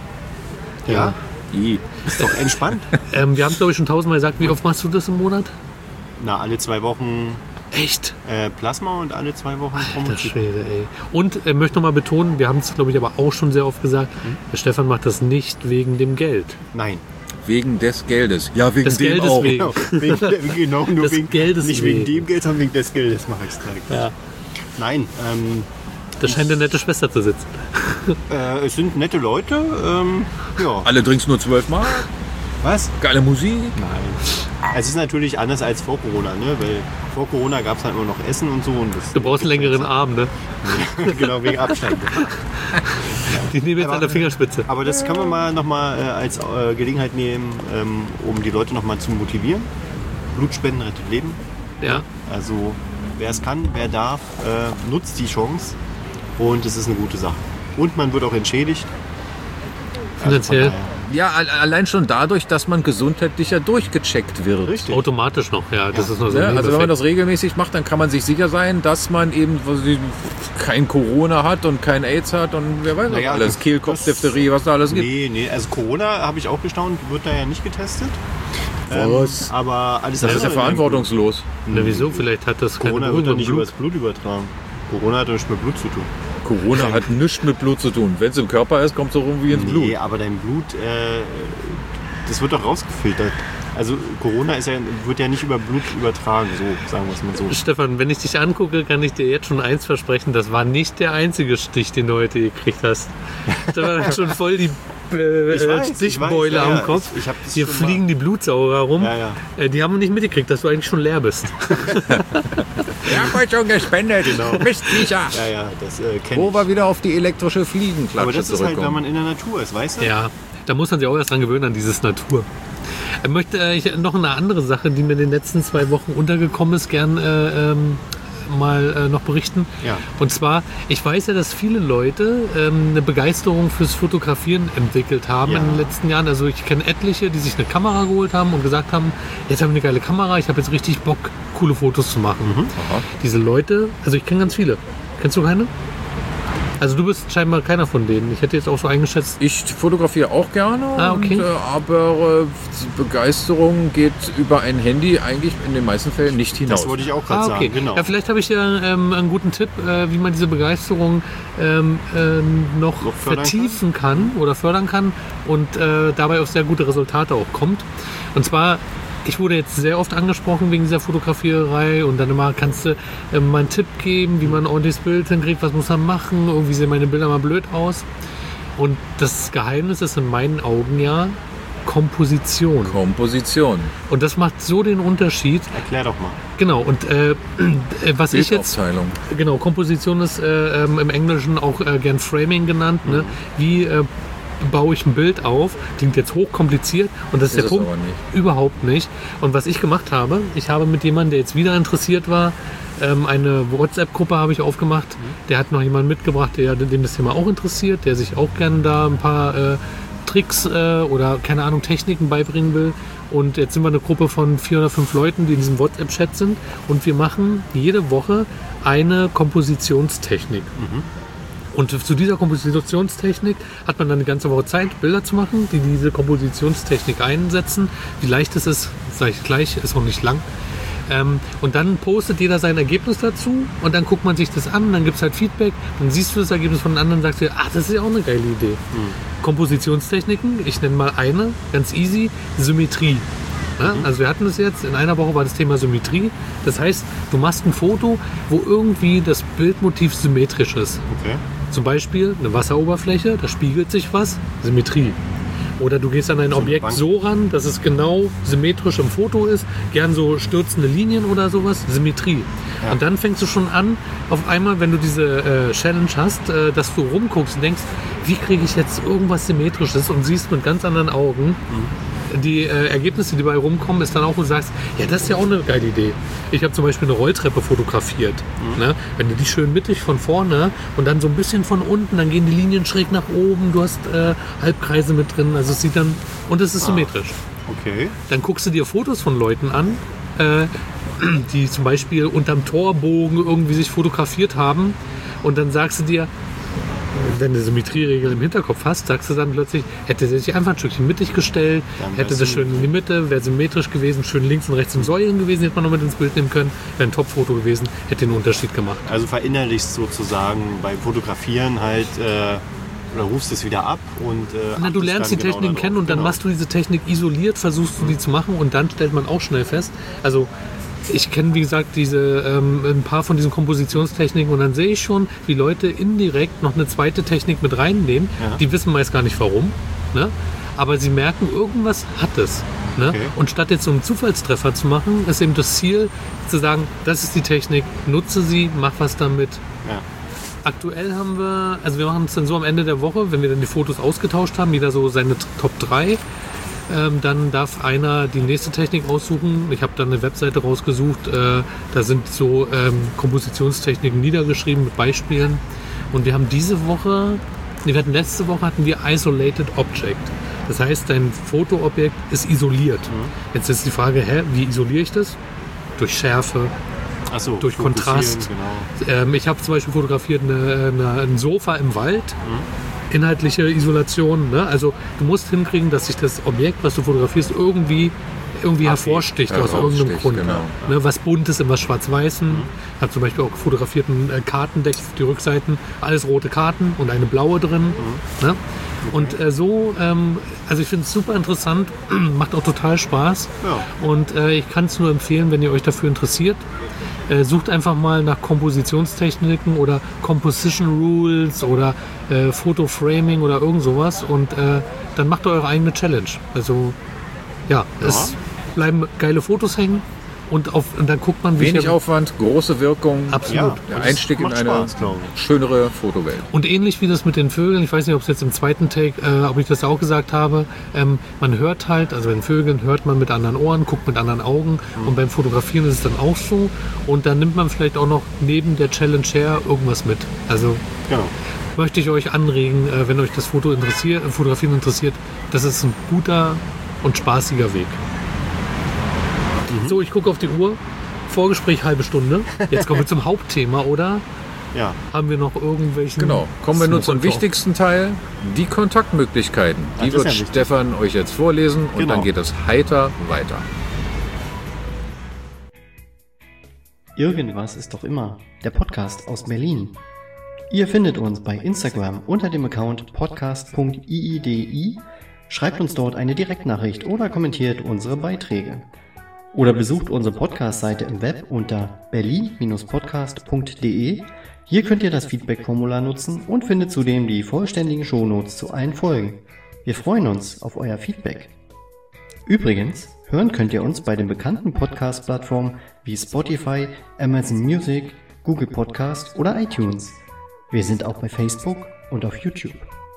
Ja, I. ist doch entspannt. Ähm, wir haben glaube ich schon tausendmal gesagt, wie oft machst du das im Monat? Na, alle zwei Wochen Echt? äh, Plasma und alle zwei Wochen Alter Thrombozyten. Schwede, ey. Und äh, möchte nochmal betonen, wir haben es glaube ich aber auch schon sehr oft gesagt, Mhm. der Stefan macht das nicht wegen dem Geld. Nein. Wegen des Geldes. Ja, wegen Des dem Geldes auch. wegen. Genau, wegen, der- genau nur Des wegen, Geldes nicht wegen. wegen dem Geld, sondern wegen des Geldes mache ich es direkt. Ja. Nein, ähm, Da scheint eine nette Schwester zu sitzen. äh, es sind nette Leute. Ähm, ja. Alle Drinks nur zwölf Mal. Was? Geile Musik. Nein. Es ist natürlich anders als vor Corona, ne? Weil vor Corona gab es halt nur noch Essen und so. Und das Du brauchst einen längeren Arm, ne? genau, wegen Abstand. Die nehmen jetzt Aber- an der Fingerspitze. Aber das kann man mal nochmal äh, als äh, Gelegenheit nehmen, ähm, um die Leute nochmal zu motivieren. Blutspenden rettet Leben. Ja. Also wer es kann, wer darf, äh, nutzt die Chance. Und es ist eine gute Sache. Und man wird auch entschädigt. Finanziell. Also von Ja, al- allein schon dadurch, dass man gesundheitlicher durchgecheckt wird. daher- Richtig. Automatisch noch, ja. Das ist nur so Ja, ein also wenn man Nebeneffekt. das regelmäßig macht, dann kann man sich sicher sein, dass man eben was weiß ich, kein Corona hat und kein AIDS hat und wer weiß Naja, noch alles. das- Kehlkopf, Diphtherie, was da alles gibt. Nee, nee, also Corona habe ich auch gestaunt, wird da ja nicht getestet. Was? Ähm, aber alles Das ist ja andere in einem verantwortungslos. Na, wieso? Vielleicht hat das keine Corona wird Berührung doch mit nicht Blut. übers Blut übertragen. Corona hat doch nichts mit Blut zu tun. Corona hat nichts mit Blut zu tun. Wenn es im Körper ist, kommt es auch irgendwie ins Nee, Blut. aber dein Blut, äh, das wird doch rausgefiltert. Also Corona ist ja, wird ja nicht über Blut übertragen, so sagen wir es mal so. Stefan, wenn ich dich angucke, kann ich dir jetzt schon eins versprechen, das war nicht der einzige Stich, den du heute gekriegt hast. Stefan hat schon voll die äh, Ich weiß, ich Stichbeule weiß, ja, am ja, Kopf. ich- ich hab das Hier schon fliegen mal- die Blutsauger rum. Ja, ja. Äh, die haben nicht mitgekriegt, dass du eigentlich schon leer bist. Ich hab heute schon gespendet. Genau. Mistviecher. Ja, ja, das äh, kenne Wo ich. wir wieder auf die elektrische Fliegenklatsche Aber das ist halt, wenn zurückkommen. man in der Natur ist, weißt du? Ja, da muss man sich auch erst dran gewöhnen, an dieses Natur. Ich möchte äh, ich, noch eine andere Sache, die mir in den letzten zwei Wochen untergekommen ist, gern äh, ähm, mal äh, noch berichten. Ja. Und zwar, ich weiß ja, dass viele Leute ähm, eine Begeisterung fürs Fotografieren entwickelt haben Ja. in den letzten Jahren. Also ich kenne etliche, die sich eine Kamera geholt haben und gesagt haben, jetzt habe ich eine geile Kamera, ich habe jetzt richtig Bock, coole Fotos zu machen. Aha. Diese Leute, also ich kenne ganz viele. Kennst du keine? Also du bist scheinbar keiner von denen. Ich hätte jetzt auch so eingeschätzt. Ich fotografiere auch gerne, Ah, okay. und, äh, aber äh, die Begeisterung geht über ein Handy eigentlich in den meisten Fällen nicht hinaus. Das wollte ich auch gerade Ah, okay. sagen, genau. Ja, vielleicht habe ich ja ähm, einen guten Tipp, äh, wie man diese Begeisterung ähm, ähm, noch, Noch fördern vertiefen kann. oder fördern kann und äh, dabei auf sehr gute Resultate auch kommt. Und zwar, ich wurde jetzt sehr oft angesprochen wegen dieser Fotografiererei und dann immer, kannst du äh, mal einen Tipp geben, wie man ein ordentliches Bild hinkriegt, was muss man machen, irgendwie sehen meine Bilder mal blöd aus. Und das Geheimnis ist in meinen Augen ja Komposition. Komposition. Und das macht so den Unterschied. Erklär doch mal. Genau, und äh, äh, was ich jetzt, Bildaufteilung. genau, Komposition ist äh, ähm, im Englischen auch äh, gern Framing genannt. Ne? Wie äh, baue ich ein Bild auf? Klingt jetzt hochkompliziert und das ist, Ist der es Punkt. aber nicht. Überhaupt nicht. Und was ich gemacht habe, ich habe mit jemandem, der jetzt wieder interessiert war, ähm, eine WhatsApp-Gruppe habe ich aufgemacht. Der hat noch jemanden mitgebracht, der, dem das Thema auch interessiert, der sich auch gerne da ein paar äh, Tricks äh, oder keine Ahnung, Techniken beibringen will. Und jetzt sind wir eine Gruppe von vier oder fünf Leuten, die in diesem WhatsApp-Chat sind. Und wir machen jede Woche eine Kompositionstechnik. Und zu dieser Kompositionstechnik hat man dann eine ganze Woche Zeit, Bilder zu machen, die diese Kompositionstechnik einsetzen. Wie leicht es ist, sage ich gleich, ist auch nicht lang. Ähm, und dann postet jeder sein Ergebnis dazu und dann guckt man sich das an, dann gibt es halt Feedback, dann siehst du das Ergebnis von den anderen und sagst dir, ach, das ist ja auch eine geile Idee. Mhm. Kompositionstechniken, ich nenne mal eine, ganz easy, Symmetrie. Ja, mhm. Also wir hatten es jetzt, in einer Woche war das Thema Symmetrie. Das heißt, du machst ein Foto, wo irgendwie das Bildmotiv symmetrisch ist. Okay. Zum Beispiel eine Wasseroberfläche, da spiegelt sich was, Symmetrie. Oder du gehst an ein So eine Objekt Bank. so ran, dass es genau symmetrisch im Foto ist. Gern so stürzende Linien oder sowas. Symmetrie. Ja. Und dann fängst du schon an, auf einmal, wenn du diese äh, Challenge hast, äh, dass du rumguckst und denkst, wie kriege ich jetzt irgendwas Symmetrisches und siehst mit ganz anderen Augen. Mhm. Die äh, Ergebnisse, die dabei rumkommen, ist dann auch, wo du sagst, ja, das ist ja auch eine geile Idee. Ich habe zum Beispiel eine Rolltreppe fotografiert. Mhm. Ne? Wenn du die schön mittig von vorne und dann so ein bisschen von unten, dann gehen die Linien schräg nach oben, du hast äh, Halbkreise mit drin, also es sieht dann, und es ist Ah. symmetrisch. Okay. Dann guckst du dir Fotos von Leuten an, äh, die zum Beispiel unterm Torbogen irgendwie sich fotografiert haben und dann sagst du dir, wenn du Symmetrieregel im Hinterkopf hast, sagst du dann plötzlich, hätte sie sich einfach ein Stückchen mittig gestellt, Dann hätte wär's das schön in die Mitte, wäre symmetrisch gewesen, schön links und rechts in Säulen gewesen, hätte man noch mit ins Bild nehmen können, wäre ein Top-Foto gewesen, hätte den Unterschied gemacht. Also verinnerlichst sozusagen beim Fotografieren halt äh, oder rufst es wieder ab und äh, Na, du achtest lernst die dann genau Techniken darauf. kennen und dann Genau. machst du diese Technik isoliert, versuchst du die zu machen und dann stellt man auch schnell fest, also ich kenne, wie gesagt, diese, ähm, ein paar von diesen Kompositionstechniken und dann sehe ich schon, wie Leute indirekt noch eine zweite Technik mit reinnehmen. Ja. Die wissen meist gar nicht warum, ne? Aber sie merken, irgendwas hat es. Ne? Okay. Und statt jetzt so einen Zufallstreffer zu machen, ist eben das Ziel, zu sagen, das ist die Technik, nutze sie, mach was damit. Ja. Aktuell haben wir, also wir machen es dann so am Ende der Woche, wenn wir dann die Fotos ausgetauscht haben, jeder so seine Top drei. Ähm, dann darf einer die nächste Technik aussuchen. Ich habe dann eine Webseite rausgesucht. Äh, da sind so ähm, Kompositionstechniken niedergeschrieben mit Beispielen. Und wir haben diese Woche, nee, wir hatten letzte Woche hatten wir Isolated Object. Das heißt, dein Fotoobjekt ist isoliert. Mhm. Jetzt ist die Frage, hä, wie isoliere ich das? Durch Schärfe, Ach so, durch fokussieren, Kontrast. Genau. Ähm, ich habe zum Beispiel fotografiert eine, eine, ein Sofa im Wald. Mhm. Inhaltliche Isolation. Ne? Also du musst hinkriegen, dass sich das Objekt, was du fotografierst, irgendwie, irgendwie hervorsticht aus Heraussticht, irgendeinem Grund. genau. Ne? Was Buntes in was Schwarz-Weißen. Ich habe zum Beispiel auch fotografiert ein äh, Kartendeck auf die Rückseiten. Alles rote Karten und eine blaue drin. Ne? Und äh, so, ähm, also ich finde es super interessant, macht auch total Spaß. Ja. Und äh, ich kann es nur empfehlen, wenn ihr euch dafür interessiert. Äh, sucht einfach mal nach Kompositionstechniken oder Composition Rules oder äh, Photo-Framing oder irgend sowas und äh, dann macht ihr eure eigene Challenge. Also ja, es bleiben geile Fotos hängen und, auf, und dann guckt man, wie Wenig viel- Aufwand, große Wirkung. Absolut. Ja, Der und Einstieg es in macht eine Spaß, glaube ich. schönere Fotowelt. Und ähnlich wie das mit den Vögeln, ich weiß nicht, ob es jetzt im zweiten Take, äh, ob ich das auch gesagt habe, ähm, man hört halt, also bei den Vögeln hört man mit anderen Ohren, guckt mit anderen Augen und beim Fotografieren ist es dann auch so und dann nimmt man vielleicht auch noch neben der Challenge her irgendwas mit. Also Genau. möchte ich euch anregen, äh, wenn euch das Foto interessiert, äh, Fotografieren interessiert, das ist ein guter und spaßiger Weg. So, ich gucke auf die Uhr. Vorgespräch halbe Stunde. Jetzt kommen wir zum Hauptthema, oder? Ja. Haben wir noch irgendwelchen... Genau. Kommen wir nun zum Smalltalk? wichtigsten Teil, die Kontaktmöglichkeiten. Ah, Die das ist wird ja wichtig. Stefan euch jetzt vorlesen und Genau. dann geht es heiter weiter. Irgendwas ist doch immer. Der Podcast aus Berlin. Ihr findet uns bei Instagram unter dem Account podcast punkt i i d i, schreibt uns dort eine Direktnachricht oder kommentiert unsere Beiträge. Oder besucht unsere Podcast-Seite im Web unter berlin Bindestrich podcast punkt de. Hier könnt ihr das Feedback-Formular nutzen und findet zudem die vollständigen Shownotes zu allen Folgen. Wir freuen uns auf euer Feedback. Übrigens, hören könnt ihr uns bei den bekannten Podcast-Plattformen wie Spotify, Amazon Music, Google Podcast oder iTunes. Wir sind auch bei Facebook und auf YouTube.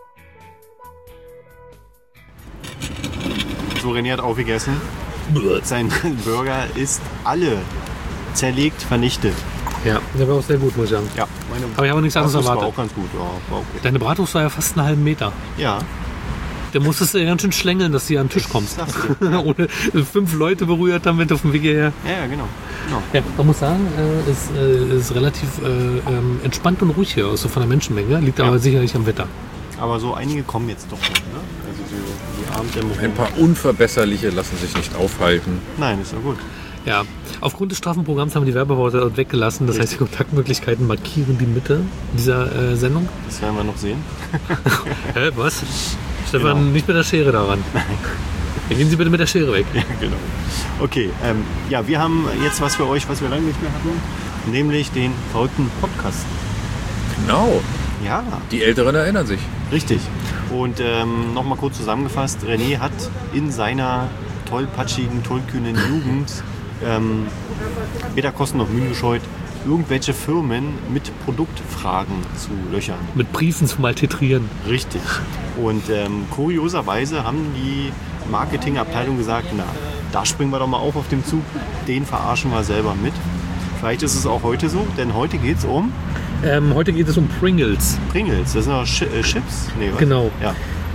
So, René hat aufgegessen. Sein Burger ist alle zerlegt, vernichtet. Ja, der war auch sehr gut, muss ich sagen. Ja, meine Aber ich habe nichts anderes das war erwartet. auch ganz gut. Ja, war okay. Deine Bratwurst war ja fast einen halben Meter. Ja, Der musstest du ganz schön schlängeln, dass du hier an den Tisch kommst. Ohne fünf Leute berührt damit auf dem Weg hierher. Ja, ja, genau. genau. Ja, man muss sagen, es ist, äh, ist relativ äh, ähm, entspannt und ruhig hier, so von der Menschenmenge. Liegt Ja. aber sicherlich am Wetter. Aber so einige kommen jetzt doch noch, ne? Also die, die Abenddämmerung. Ein paar Unverbesserliche lassen sich nicht aufhalten. Nein, ist ja gut. Ja, aufgrund des straffen Programms haben wir die Werbeworte weggelassen. Das heißt, die Kontaktmöglichkeiten markieren die Mitte dieser äh, Sendung. Das werden wir noch sehen. Hä, was? Stefan, Genau. nicht mit der Schere daran. Dann gehen Sie bitte mit der Schere weg. Ja, genau. Okay, ähm, ja, wir haben jetzt was für euch, was wir lange nicht mehr hatten. Nämlich den verrückten Podcast. Genau. Ja, Die Älteren erinnern sich. richtig. Und ähm, nochmal kurz zusammengefasst, René hat in seiner tollpatschigen, tollkühnen Jugend ähm, weder Kosten noch Mühen gescheut, irgendwelche Firmen mit Produktfragen zu löchern. Mit Briefen zum Maltitrieren. Richtig. Und ähm, kurioserweise haben die Marketingabteilung gesagt, na, da springen wir doch mal auf auf dem Zug, den verarschen wir selber mit. Vielleicht ist es auch heute so, denn heute geht es um Ähm, heute geht es um Pringles. Pringles. Das sind doch Chi- äh, Chips? Nee, was? Genau. Ja.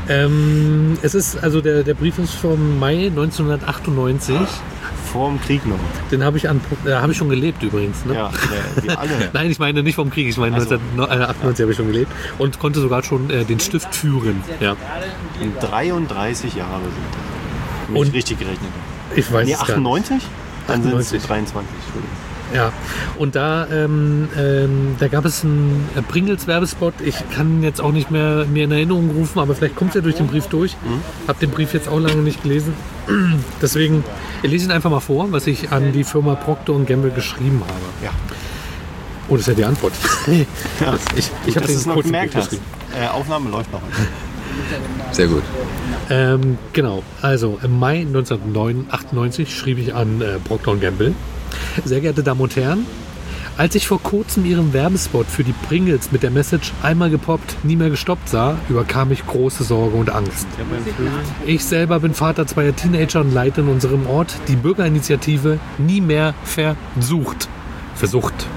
Ähm, es ist, also der, der Brief ist vom Mai neunzehnhundertachtundneunzig. Vorm Krieg noch. Den habe ich, an, äh, hab ich schon gelebt übrigens. Ne? Ja, äh, wir alle. Nein, ich meine nicht vom Krieg, ich meine Also. neunzehnhundertachtundneunzig habe ich schon gelebt und konnte sogar schon äh, den Stift führen. Ja. Und dreiunddreißig Jahre sind das. Wenn Und- ich richtig gerechnet habe. Ich weiß Nee, es gar nicht. achtundneunzig? Dann sind es achtundneunzig. dreiundzwanzig. Entschuldigung. Ja, und da, ähm, ähm, da gab es einen äh, Pringles-Werbespot. Ich kann ihn jetzt auch nicht mehr mir in Erinnerung rufen, aber vielleicht kommt es ja durch den Brief durch. Mhm. Hab den Brief jetzt auch lange nicht gelesen. Deswegen, ich lese ihn einfach mal vor, was ich an die Firma Procter und Gamble geschrieben habe. Ja. Oh, das ist ja die Antwort. Ja. Ich, ich habe Dass du den es noch Code gemerkt hast. geschrieben. Äh, Aufnahme läuft noch. Sehr gut. Ähm, genau, also im Mai neunzehnhundertachtundneunzig schrieb ich an äh, Procter und Gamble. Sehr geehrte Damen und Herren, als ich vor kurzem Ihren Werbespot für die Pringles mit der Message einmal gepoppt, nie mehr gestoppt sah, überkam mich große Sorge und Angst. Ich selber bin Vater zweier Teenager und leite in unserem Ort die Bürgerinitiative Nie mehr versucht. Versucht.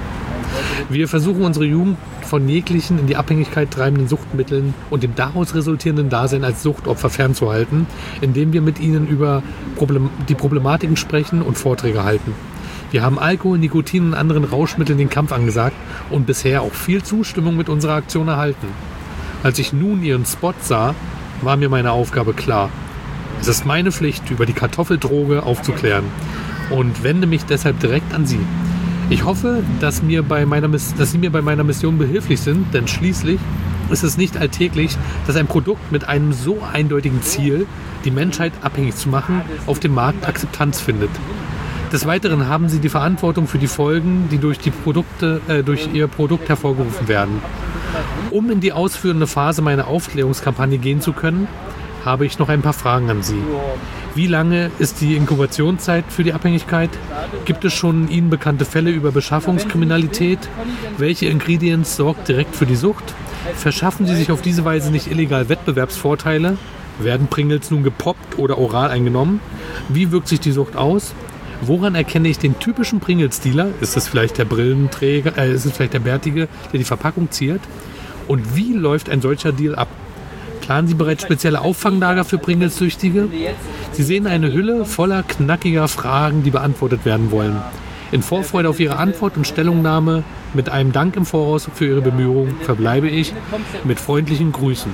Wir versuchen unsere Jugend von jeglichen in die Abhängigkeit treibenden Suchtmitteln und dem daraus resultierenden Dasein als Suchtopfer fernzuhalten, indem wir mit ihnen über Problem- die Problematiken sprechen und Vorträge halten. Wir haben Alkohol, Nikotin und anderen Rauschmitteln den Kampf angesagt und bisher auch viel Zustimmung mit unserer Aktion erhalten. Als ich nun Ihren Spot sah, war mir meine Aufgabe klar. Es ist meine Pflicht, über die Kartoffeldroge aufzuklären und wende mich deshalb direkt an Sie. Ich hoffe, dass, mir bei meiner Miss- dass Sie mir bei meiner Mission behilflich sind, denn schließlich ist es nicht alltäglich, dass ein Produkt mit einem so eindeutigen Ziel, die Menschheit abhängig zu machen, auf dem Markt Akzeptanz findet. Des Weiteren haben Sie die Verantwortung für die Folgen, die durch, die Produkte, äh, durch Ihr Produkt hervorgerufen werden. Um in die ausführende Phase meiner Aufklärungskampagne gehen zu können, habe ich noch ein paar Fragen an Sie. Wie lange ist die Inkubationszeit für die Abhängigkeit? Gibt es schon Ihnen bekannte Fälle über Beschaffungskriminalität? Welche Ingredients sorgt direkt für die Sucht? Verschaffen Sie sich auf diese Weise nicht illegal Wettbewerbsvorteile? Werden Pringles nun gepoppt oder oral eingenommen? Wie wirkt sich die Sucht aus? Woran erkenne ich den typischen Pringles-Dealer? Ist es vielleicht der Brillenträger, äh, ist es vielleicht der Bärtige, der die Verpackung ziert? Und wie läuft ein solcher Deal ab? Planen Sie bereits spezielle Auffanglager für Pringles-Süchtige? Sie sehen eine Hülle voller knackiger Fragen, die beantwortet werden wollen. In Vorfreude auf Ihre Antwort und Stellungnahme mit einem Dank im Voraus für Ihre Bemühungen verbleibe ich mit freundlichen Grüßen.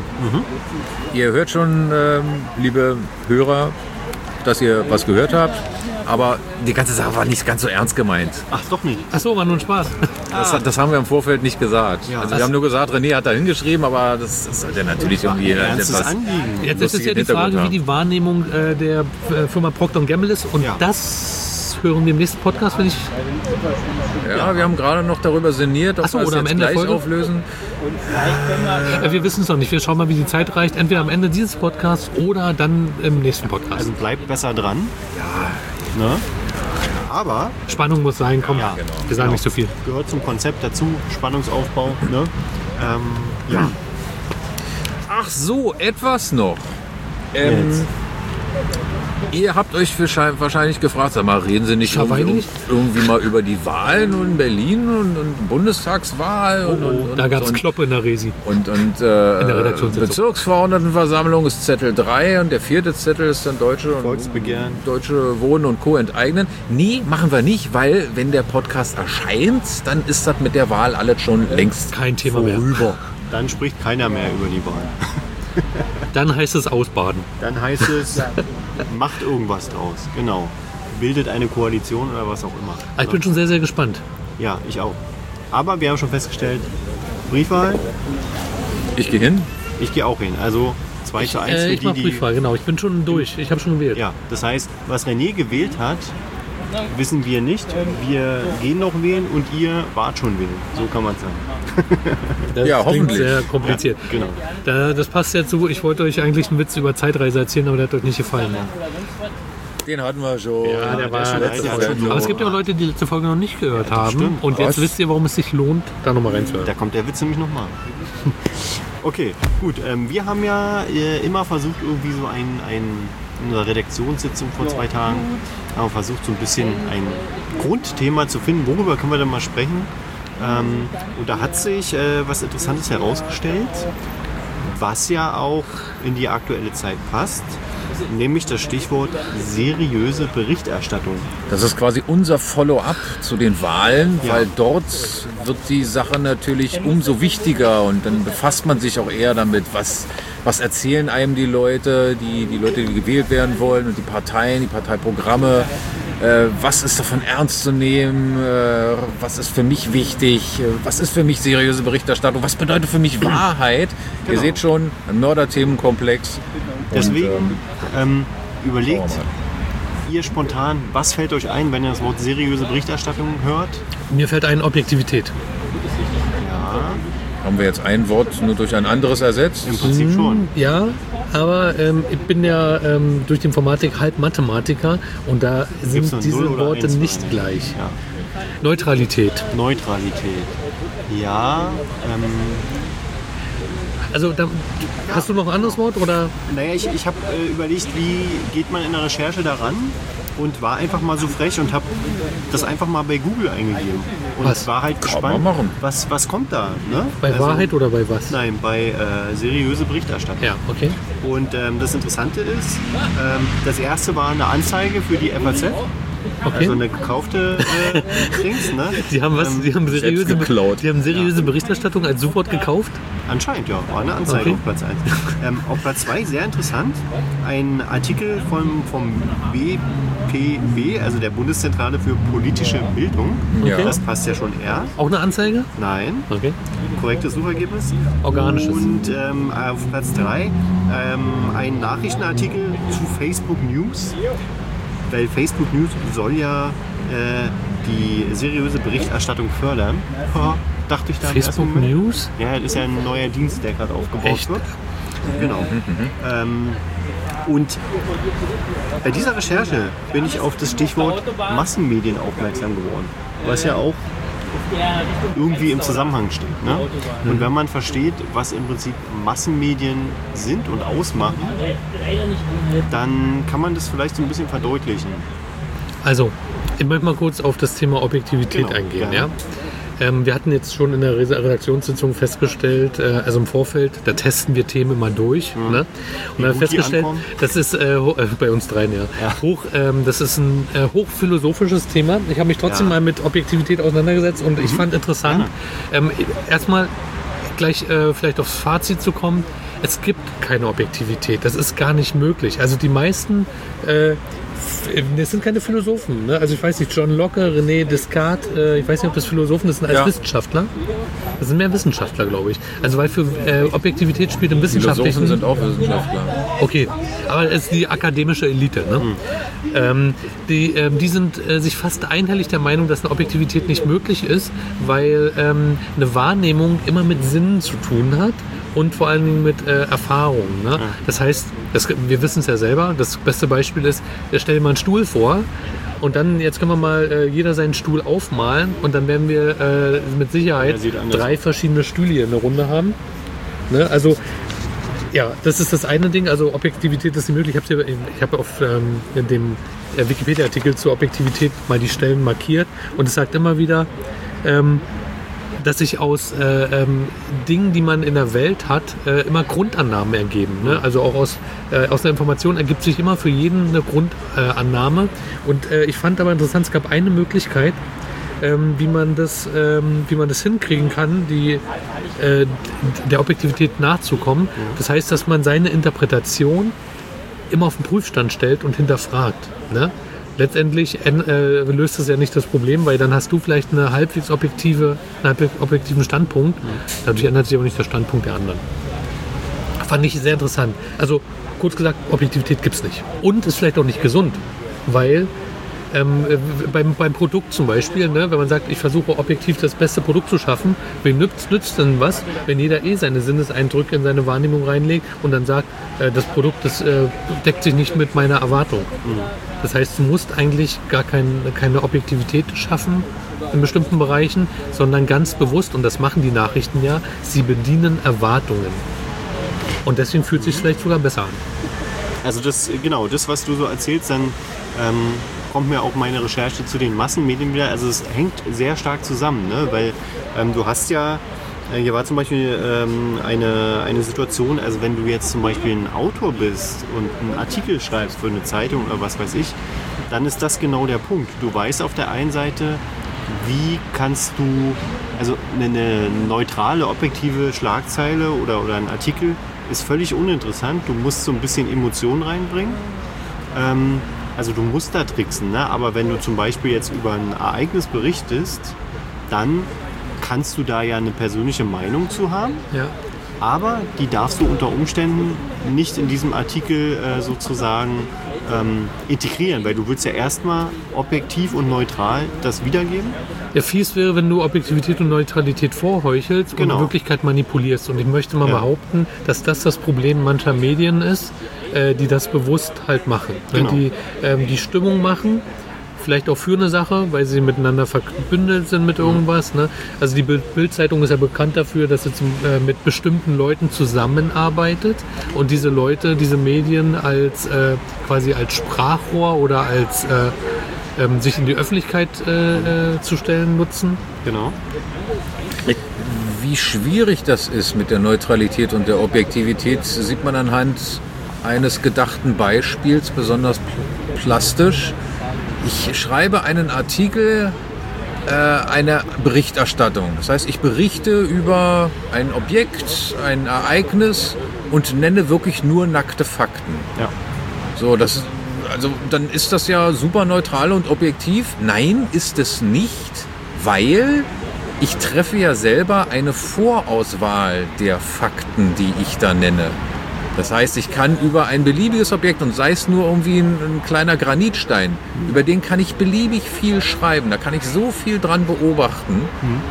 Ihr hört schon, ähm, liebe Hörer, dass ihr was gehört habt. Aber die ganze Sache war nicht ganz so ernst gemeint. Ach, doch nicht. Achso, war nur ein Spaß. Das, das haben wir im Vorfeld nicht gesagt. Ja, also das- wir haben nur gesagt, René hat da hingeschrieben, aber das, das sollte natürlich irgendwie Ernstes etwas... Anliegen. Jetzt ist es ja die lustigen Frage, Hintergrund wie die Wahrnehmung äh, der äh, Firma Procter und Gamble ist. Und Ja. das hören wir im nächsten Podcast, wenn ich... Ja, wir haben gerade noch darüber sinniert, ob Ach so, wir es oder am jetzt Ende der gleich Folge? auflösen. Äh, wir wissen es noch nicht. Wir schauen mal, wie die Zeit reicht. Entweder am Ende dieses Podcasts oder dann im nächsten Podcast. Also bleibt besser dran. Ja. Ne? Aber Spannung muss sein, komm. Ja, wir sagen genau. nicht so viel. gehört zum Konzept dazu, Spannungsaufbau. Ne? Ähm, ja. Ach so, etwas noch. Ähm, Jetzt. Ihr habt euch für schein- wahrscheinlich gefragt, sag mal, reden Sie nicht irgendwie, Wahrscheinlich. irgendwie mal über die Wahlen in Berlin und, und Bundestagswahl und, und, und Da gab es und, Kloppe in der Resi. und, und In der äh, Redaktionssitzung. Bezirksverordnetenversammlung ist Zettel drei und der vierte Zettel ist dann Deutsche, und, Volksbegehren. Deutsche Wohnen und Co. enteignen. Nee, machen wir nicht, weil wenn der Podcast erscheint, dann ist das mit der Wahl alles schon längst Kein Thema mehr. vorüber. Dann spricht keiner mehr über die Wahl. Dann heißt es ausbaden. Dann heißt es, macht irgendwas draus. Genau. Bildet eine Koalition oder was auch immer. Ah, ich bin schon sehr, sehr gespannt. Ja, ich auch. Aber wir haben schon festgestellt, Briefwahl, Ich gehe hin. ich gehe auch hin. Also zwei zu eins Äh, für ich die, mach die... Briefwahl, genau. Ich bin schon durch. Ich habe schon gewählt. Ja, das heißt, was René gewählt hat, wissen wir nicht. Wir gehen noch wählen und ihr wart schon wählen. So kann man es sagen. Das Ja, klingt hoffentlich. sehr kompliziert. Ja, genau. Da, das passt jetzt so. Ich wollte euch eigentlich einen Witz über Zeitreise erzählen, aber der hat euch nicht gefallen. Den hatten wir schon. Ja, der war schon letzte alt, Folge. der hat schon Aber es so- gibt ja auch Leute, die die letzte Folge noch nicht gehört haben. stimmt. Und jetzt Was? wisst ihr, warum es sich lohnt, da nochmal reinzuhören. Da kommt der Witz nämlich nochmal. Okay, gut. Ähm, wir haben ja äh, immer versucht, irgendwie so ein, ein, in einer Redaktionssitzung vor zwei Tagen, haben wir versucht, so ein bisschen ein Grundthema zu finden. Worüber können wir denn mal sprechen? Ähm, und da hat sich äh, was Interessantes herausgestellt, was ja auch in die aktuelle Zeit passt. Nämlich das Stichwort seriöse Berichterstattung. Das ist quasi unser Follow-up zu den Wahlen, Ja. weil dort wird die Sache natürlich umso wichtiger und dann befasst man sich auch eher damit, was, was erzählen einem die Leute, die, die Leute, die gewählt werden wollen und die Parteien, die Parteiprogramme. Äh, was ist davon ernst zu nehmen? Äh, was ist für mich wichtig? Äh, was ist für mich seriöse Berichterstattung? Was bedeutet für mich Wahrheit? Ihr Genau. seht schon, ein Mörderthemenkomplex. Deswegen Und, ähm, ähm, überlegt schauen wir ihr spontan, was fällt euch ein, wenn ihr das Wort seriöse Berichterstattung hört? Mir fällt ein Objektivität. Ja, haben wir jetzt ein Wort nur durch ein anderes ersetzt? im Prinzip schon. Ja, aber ähm, ich bin ja ähm, durch die Informatik halb Mathematiker und da Gibt's sind eine diese Null oder Worte eins nicht rein? gleich. Ja. Neutralität. Neutralität. Ja, ähm, Also da, hast du noch ein anderes Wort oder? naja, ich, ich habe äh, überlegt, wie geht man in der Recherche daran und war einfach mal so frech und habe das einfach mal bei Google eingegeben. Und Was? war halt Kann gespannt, man machen. was, was kommt da. Ne? Bei Also, Wahrheit oder bei was? Nein, bei äh, seriöse Berichterstattung. Ja, okay. Und ähm, das Interessante ist, ähm, das erste war eine Anzeige für die F A Z. Okay. Also eine gekaufte äh, Dings, ne? Die haben was? Ähm, Die haben seriöse, geklaut. die haben seriöse Berichterstattung als Suchwort gekauft? Anscheinend, ja. War eine Anzeige Okay. auf Platz eins. Ähm, auf Platz zwei, sehr interessant, ein Artikel vom, vom B P B, also der Bundeszentrale für politische Bildung. Ja. Das passt ja schon eher. Auch eine Anzeige? Nein, Okay. korrektes Suchergebnis. Organisches. Und ähm, auf Platz drei ähm, ein Nachrichtenartikel zu Facebook News. Weil Facebook News soll ja äh, die seriöse Berichterstattung fördern. Ha, dachte ich da im ersten Facebook Moment. News? Ja, das ist ja ein neuer Dienst, der gerade aufgebaut Echt? wird. Genau. Ähm, und bei dieser Recherche bin ich auf das Stichwort Massenmedien aufmerksam geworden. Was ja auch irgendwie im Zusammenhang steht. Ne? Und wenn man versteht, was im Prinzip Massenmedien sind und ausmachen, dann kann man das vielleicht so ein bisschen verdeutlichen. Also, ich möchte mal kurz auf das Thema Objektivität Genau, eingehen. gerne. Ja? Ähm, wir hatten jetzt schon in der Re- Redaktionssitzung festgestellt, äh, also im Vorfeld, da testen wir Themen mal durch. Ne? Und Wie dann gut die festgestellt, ankommen? das ist äh, ho- äh, bei uns dreien ja, Ja. Hoch, ähm, das ist ein äh, hochphilosophisches Thema. Ich habe mich trotzdem Ja. mal mit Objektivität auseinandergesetzt und ich fand interessant, ähm, erstmal gleich äh, vielleicht aufs Fazit zu kommen. Es gibt keine Objektivität, das ist gar nicht möglich. Also die meisten äh, das sind keine Philosophen. Ne? Also ich weiß nicht, John Locke, René Descartes, äh, ich weiß nicht, ob das Philosophen das sind, als Ja. Wissenschaftler. Das sind mehr Wissenschaftler, glaube ich. Also weil für äh, Objektivität spielt im wissenschaftlichen... Philosophen sind auch Wissenschaftler. Okay, aber es ist die akademische Elite. Ne? Ähm, die, ähm, die sind äh, sich fast einhellig der Meinung, dass eine Objektivität nicht möglich ist, weil ähm, eine Wahrnehmung immer mit Sinnen zu tun hat und vor allen Dingen mit äh, Erfahrungen. Ne? Das heißt, das, wir wissen es ja selber, das beste Beispiel ist, stell dir mal einen Stuhl vor und dann, jetzt können wir mal äh, jeder seinen Stuhl aufmalen und dann werden wir äh, mit Sicherheit Der sieht anders drei verschiedene Stühle in der Runde haben. Ne? Also Ja, das ist das eine Ding. Also Objektivität ist nicht möglich. Ich habe hab auf ähm, in dem äh, Wikipedia-Artikel zur Objektivität mal die Stellen markiert und es sagt immer wieder, ähm, dass sich aus äh, ähm, Dingen, die man in der Welt hat, äh, immer Grundannahmen ergeben. Ne? Also auch aus, äh, aus der Information ergibt sich immer für jeden eine Grundannahme. Äh, und äh, ich fand aber interessant, es gab eine Möglichkeit, ähm, wie man das, ähm, wie man das hinkriegen kann, die, äh, der Objektivität nachzukommen. Das heißt, dass man seine Interpretation immer auf den Prüfstand stellt und hinterfragt. Ne? Letztendlich äh, löst das ja nicht das Problem, weil dann hast du vielleicht eine halbwegs objektive, einen halbwegs objektiven Standpunkt. Dadurch ändert sich aber nicht der Standpunkt der anderen. Fand ich sehr interessant. Also kurz gesagt, Objektivität gibt es nicht. Und ist vielleicht auch nicht gesund, weil ähm, beim, beim Produkt zum Beispiel, ne, wenn man sagt, ich versuche objektiv das beste Produkt zu schaffen, wem nützt, nützt denn was, wenn jeder eh seine Sinneseindrücke in seine Wahrnehmung reinlegt und dann sagt, äh, das Produkt das, äh, deckt sich nicht mit meiner Erwartung. Mhm. Das heißt, du musst eigentlich gar kein, keine Objektivität schaffen in bestimmten Bereichen, sondern ganz bewusst, und das machen die Nachrichten ja, sie bedienen Erwartungen. Und deswegen fühlt es sich vielleicht sogar besser an. Also das, genau, das, was du so erzählst, dann ähm, kommt mir auch meine Recherche zu den Massenmedien wieder. Also es hängt sehr stark zusammen, ne? Weil ähm, du hast ja, äh, hier war zum Beispiel ähm, eine, eine Situation, also wenn du jetzt zum Beispiel ein Autor bist und einen Artikel schreibst für eine Zeitung oder was weiß ich, dann ist das genau der Punkt. Du weißt auf der einen Seite, wie kannst du, also eine neutrale, objektive Schlagzeile oder, oder ein Artikel ist völlig uninteressant. Du musst so ein bisschen Emotion reinbringen. Ähm, also du musst da tricksen, ne? Aber wenn du zum Beispiel jetzt über ein Ereignis berichtest, dann kannst du da ja eine persönliche Meinung zu haben. Ja. Aber die darfst du unter Umständen nicht in diesem Artikel äh, sozusagen ähm, integrieren, weil du willst ja erstmal objektiv und neutral das wiedergeben. Ja, fies wäre, wenn du Objektivität und Neutralität vorheuchelst Genau. und in Wirklichkeit manipulierst. Und ich möchte mal Ja. behaupten, dass das das Problem mancher Medien ist, äh, die das bewusst halt machen. Genau. Die ähm, die Stimmung machen, vielleicht auch für eine Sache, weil sie miteinander verbündelt sind mit irgendwas. Ne? Also die Bild- Bild-Zeitung ist ja bekannt dafür, dass sie zum, äh, mit bestimmten Leuten zusammenarbeitet und diese Leute, diese Medien als äh, quasi als Sprachrohr oder als äh, ähm, sich in die Öffentlichkeit äh, äh, zu stellen nutzen. Genau. Wie schwierig das ist mit der Neutralität und der Objektivität, sieht man anhand eines gedachten Beispiels besonders plastisch. Ich schreibe einen Artikel, äh, eine Berichterstattung. Das heißt, ich berichte über ein Objekt, ein Ereignis und nenne wirklich nur nackte Fakten. Ja. So, das, also dann ist das ja super neutral und objektiv. Nein, ist es nicht, weil ich treffe ja selber eine Vorauswahl der Fakten, die ich da nenne. Das heißt, ich kann über ein beliebiges Objekt, und sei es nur irgendwie ein, ein kleiner Granitstein, mhm. über den kann ich beliebig viel schreiben. Da kann ich so viel dran beobachten.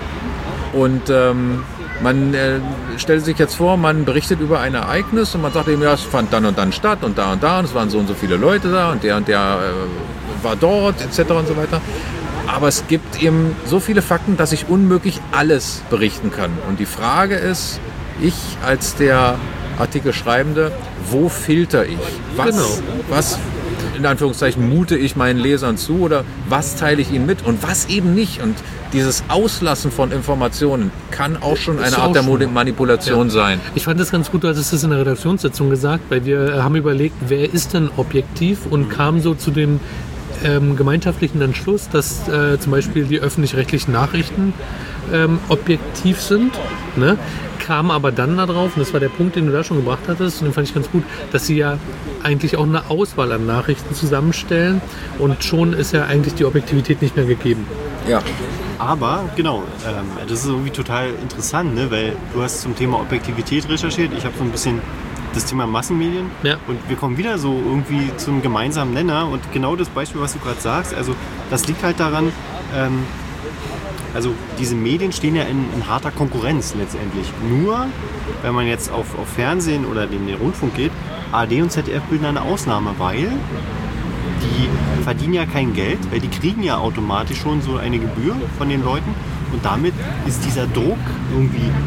Mhm. Und ähm, man äh, stellt sich jetzt vor, man berichtet über ein Ereignis und man sagt eben, ja, es fand dann und dann statt und da und da und es waren so und so viele Leute da und der und der äh, war dort et cetera und so weiter. Aber es gibt eben so viele Fakten, dass ich unmöglich alles berichten kann. Und die Frage ist, ich als der Artikelschreibende, wo filter ich? Was, Genau. was in Anführungszeichen mute ich meinen Lesern zu oder was teile ich ihnen mit und was eben nicht? Und dieses Auslassen von Informationen kann auch schon eine Ist Art auch der schon. Manipulation Ja. sein. Ich fand das ganz gut, du hattest das in der Redaktionssitzung gesagt, weil wir äh, haben überlegt, wer ist denn objektiv und kamen so zu dem ähm, gemeinschaftlichen Entschluss, dass äh, zum Beispiel die öffentlich-rechtlichen Nachrichten ähm, objektiv sind, ne? Kam aber dann darauf, und das war der Punkt, den du da schon gebracht hattest, und den fand ich ganz gut, dass sie ja eigentlich auch eine Auswahl an Nachrichten zusammenstellen und schon ist ja eigentlich die Objektivität nicht mehr gegeben. Ja. Aber, genau, ähm, das ist irgendwie total interessant, ne? Weil du hast zum Thema Objektivität recherchiert, ich habe so ein bisschen das Thema Massenmedien Ja. und wir kommen wieder so irgendwie zum gemeinsamen Nenner und genau das Beispiel, was du gerade sagst, also das liegt halt daran, ähm, also diese Medien stehen ja in, in harter Konkurrenz letztendlich. Nur, wenn man jetzt auf, auf Fernsehen oder den, den Rundfunk geht, A R D und Z D F bilden eine Ausnahme, weil die verdienen ja kein Geld, weil die kriegen ja automatisch schon so eine Gebühr von den Leuten und damit ist dieser Druck irgendwie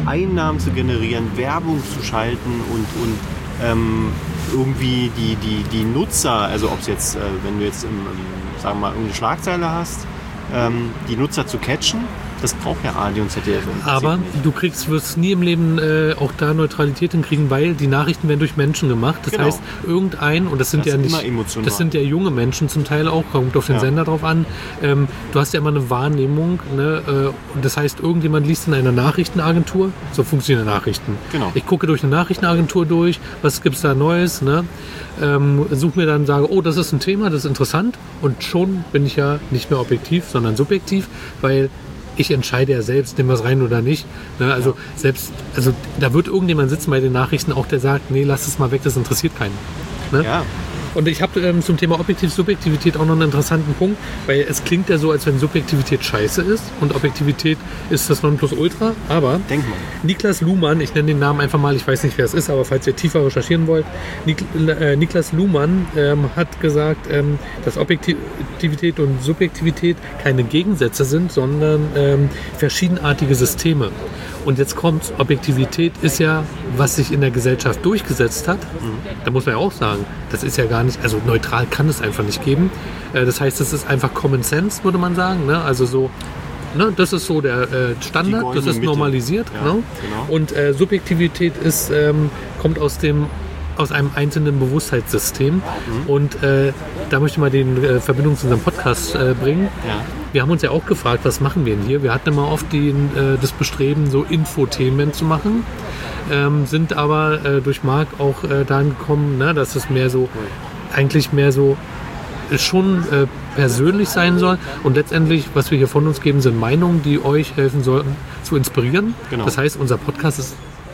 Einnahmen zu generieren, Werbung zu schalten und, und ähm, irgendwie die, die, die Nutzer, also ob es jetzt, äh, wenn du jetzt, im, im, sagen wir mal, irgendeine Schlagzeile hast, ähm, die Nutzer zu catchen, das braucht ja A R D und Z D F. Aber du kriegst, wirst nie im Leben äh, auch da Neutralität hinkriegen, weil die Nachrichten werden durch Menschen gemacht. Das Genau. heißt, irgendein, und das sind Das ja ist nicht, immer emotional. das sind ja junge Menschen zum Teil auch, kommt auf den Ja. Sender drauf an. Ähm, du hast ja immer eine Wahrnehmung, ne? äh, und das heißt, irgendjemand liest in einer Nachrichtenagentur, so funktionieren Nachrichten. Genau. Ich gucke durch eine Nachrichtenagentur durch, was gibt es da Neues, ne? ähm, suche mir dann, sage, oh, das ist ein Thema, das ist interessant, und schon bin ich ja nicht mehr objektiv, sondern subjektiv, weil ich entscheide ja selbst, nehmen wir es rein oder nicht. Ne, also selbst, also da wird irgendjemand sitzen bei den Nachrichten auch, der sagt, nee, lass es mal weg, das interessiert keinen. Ne? Ja. Und ich habe ähm, zum Thema Objektiv-Subjektivität auch noch einen interessanten Punkt, weil es klingt ja so, als wenn Subjektivität scheiße ist und Objektivität ist das Nonplusultra, aber Denk mal. Niklas Luhmann, ich nenne den Namen einfach mal, ich weiß nicht, wer es ist, aber falls ihr tiefer recherchieren wollt, Nik äh, Niklas Luhmann ähm, hat gesagt, ähm, dass Objektivität und Subjektivität keine Gegensätze sind, sondern ähm, verschiedenartige Systeme. Und jetzt kommt, Objektivität ist ja, was sich in der Gesellschaft durchgesetzt hat. Mhm. Da muss man ja auch sagen, das ist ja gar nicht, also neutral kann es einfach nicht geben. Äh, das heißt, es ist einfach Common Sense, würde man sagen. Ne? Also so, ne? Das ist so der äh, Standard, das ist Mitte. normalisiert. Ja, ne? genau. Und äh, Subjektivität ist, ähm, kommt aus dem aus einem einzelnen Bewusstheitssystem. Mhm. Und äh, da möchte ich mal die äh, Verbindung zu unserem Podcast äh, bringen. Ja. Wir haben uns ja auch gefragt, was machen wir denn hier? Wir hatten immer oft die, äh, das Bestreben, so Infothemen zu machen, ähm, sind aber äh, durch Marc auch äh, dahin gekommen, ne, dass es mehr so, eigentlich mehr so schon äh, persönlich sein soll. Und letztendlich, was wir hier von uns geben, sind Meinungen, die euch helfen sollten, zu inspirieren. Genau. Das heißt, unser Podcast ist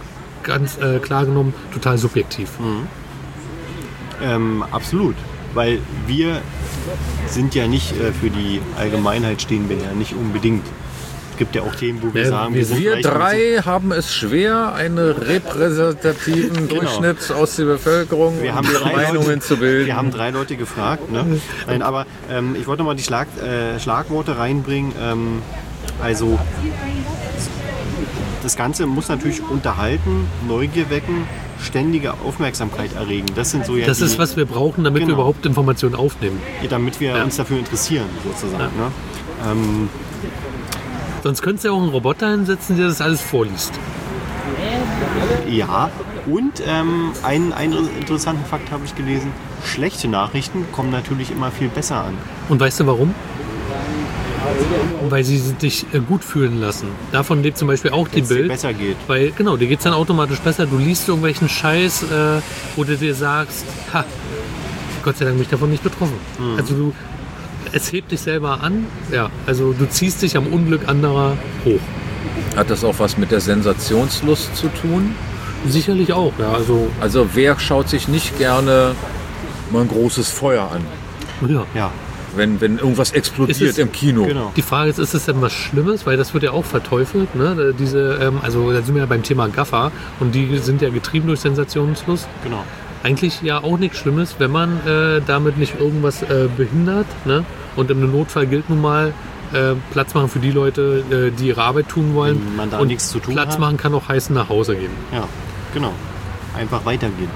ganz äh, klar genommen total subjektiv. Mhm. Ähm, absolut. Weil wir sind ja nicht äh, für die Allgemeinheit stehen wir ja nicht unbedingt. Es gibt ja auch Themen, wo wir Ja, sagen, wir sind Wir vielleicht ein drei haben es schwer, einen repräsentativen Genau. Durchschnitt aus der Bevölkerung Wir haben und ihre drei Meinungen Leute, zu bilden. Wir haben drei Leute gefragt. Ne? Nein, aber ähm, ich wollte mal die Schlag, äh, Schlagworte reinbringen. Ähm, also das Ganze muss natürlich unterhalten, Neugier wecken, ständige Aufmerksamkeit erregen. Das sind so ja Das die, ist, was wir brauchen, damit Genau. wir überhaupt Informationen aufnehmen. damit wir Ja. uns dafür interessieren, sozusagen. Ne? Ähm, Sonst könntest du ja auch einen Roboter hinsetzen, der das alles vorliest. ja, und ähm, einen, einen interessanten Fakt habe ich gelesen. Schlechte Nachrichten kommen natürlich immer viel besser an. Und weißt du warum? Weil sie dich äh, gut fühlen lassen. Davon lebt zum Beispiel auch die Wenn es dir Bild. besser geht. Weil, genau, dir geht es dann automatisch besser. Du liest irgendwelchen Scheiß, äh, wo du dir sagst, ha, Gott sei Dank bin ich davon nicht betroffen. Mhm. Also du, es hebt dich selber an. Ja, also du ziehst dich am Unglück anderer hoch. Hat das auch was mit der Sensationslust zu tun? Sicherlich auch, ja. Also, Also wer schaut sich nicht gerne mal ein großes Feuer an, ja. Ja, wenn, wenn irgendwas explodiert Ist es- im Kino? genau. Die Frage ist, ist es denn was Schlimmes? Weil das wird ja auch verteufelt. Ne? Diese, ähm, also da sind wir ja beim Thema Gaffer und die sind ja getrieben durch Sensationslust. Genau. Eigentlich ja auch nichts Schlimmes, wenn man äh, damit nicht irgendwas äh, behindert. Ne? Und im Notfall gilt nun mal, äh, Platz machen für die Leute, äh, die ihre Arbeit tun wollen. Wenn man da und nichts zu tun Platz hat. machen kann auch heißen nach Hause gehen. Ja, genau. Einfach weitergehen.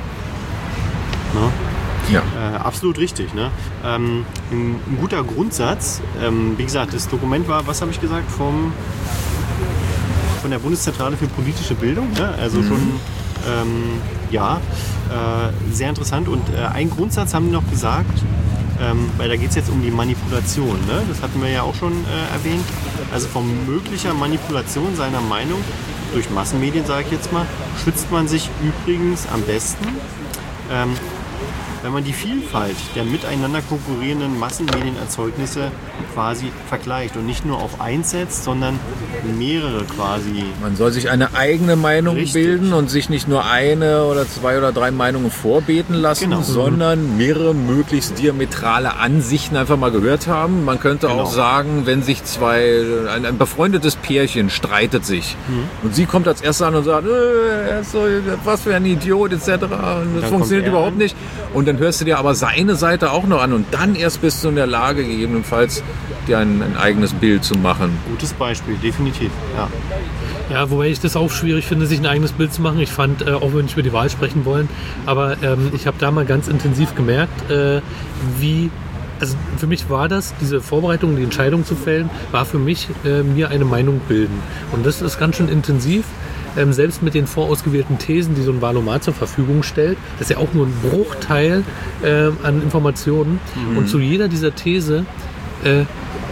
Ne? Ja. Äh, absolut richtig. Ne? Ähm, ein, ein guter Grundsatz, ähm, wie gesagt, das Dokument war, was habe ich gesagt, vom, von der Bundeszentrale für politische Bildung. Ne? Also Mhm. schon, ähm, ja, äh, sehr interessant. Und äh, ein Grundsatz haben die noch gesagt, ähm, weil da geht es jetzt um die Manipulation. Ne? Das hatten wir ja auch schon äh, erwähnt. Also von möglicher Manipulation seiner Meinung durch Massenmedien, sage ich jetzt mal, schützt man sich übrigens am besten, ähm, wenn man die Vielfalt der miteinander konkurrierenden Massenmedienerzeugnisse quasi vergleicht und nicht nur auf eins setzt, sondern mehrere quasi. Man soll sich eine eigene Meinung Richtig. bilden und sich nicht nur eine oder zwei oder drei Meinungen vorbeten lassen, Genau. sondern mehrere möglichst diametrale Ansichten einfach mal gehört haben. Man könnte Genau. auch sagen, wenn sich zwei, ein, ein befreundetes Pärchen streitet sich und sie kommt als Erste an und sagt, äh, er ist so, was für ein Idiot et cetera. Und das Dann funktioniert kommt er überhaupt an. nicht. Und dann hörst du dir aber seine Seite auch noch an und dann erst bist du in der Lage, gegebenenfalls dir ein, ein eigenes Bild zu machen. Gutes Beispiel, definitiv. Ja. Ja, wobei ich das auch schwierig finde, sich ein eigenes Bild zu machen. Ich fand, äh, auch wenn wir nicht über die Wahl sprechen wollen, aber ähm, ich habe da mal ganz intensiv gemerkt, äh, wie, also für mich war das, diese Vorbereitung, die Entscheidung zu fällen, war für mich, äh, mir eine Meinung bilden. Und das ist ganz schön intensiv. Ähm, selbst mit den vorausgewählten Thesen, die so ein Wahlomat zur Verfügung stellt, das ist ja auch nur ein Bruchteil äh, an Informationen. Mhm. Und zu jeder dieser These, äh,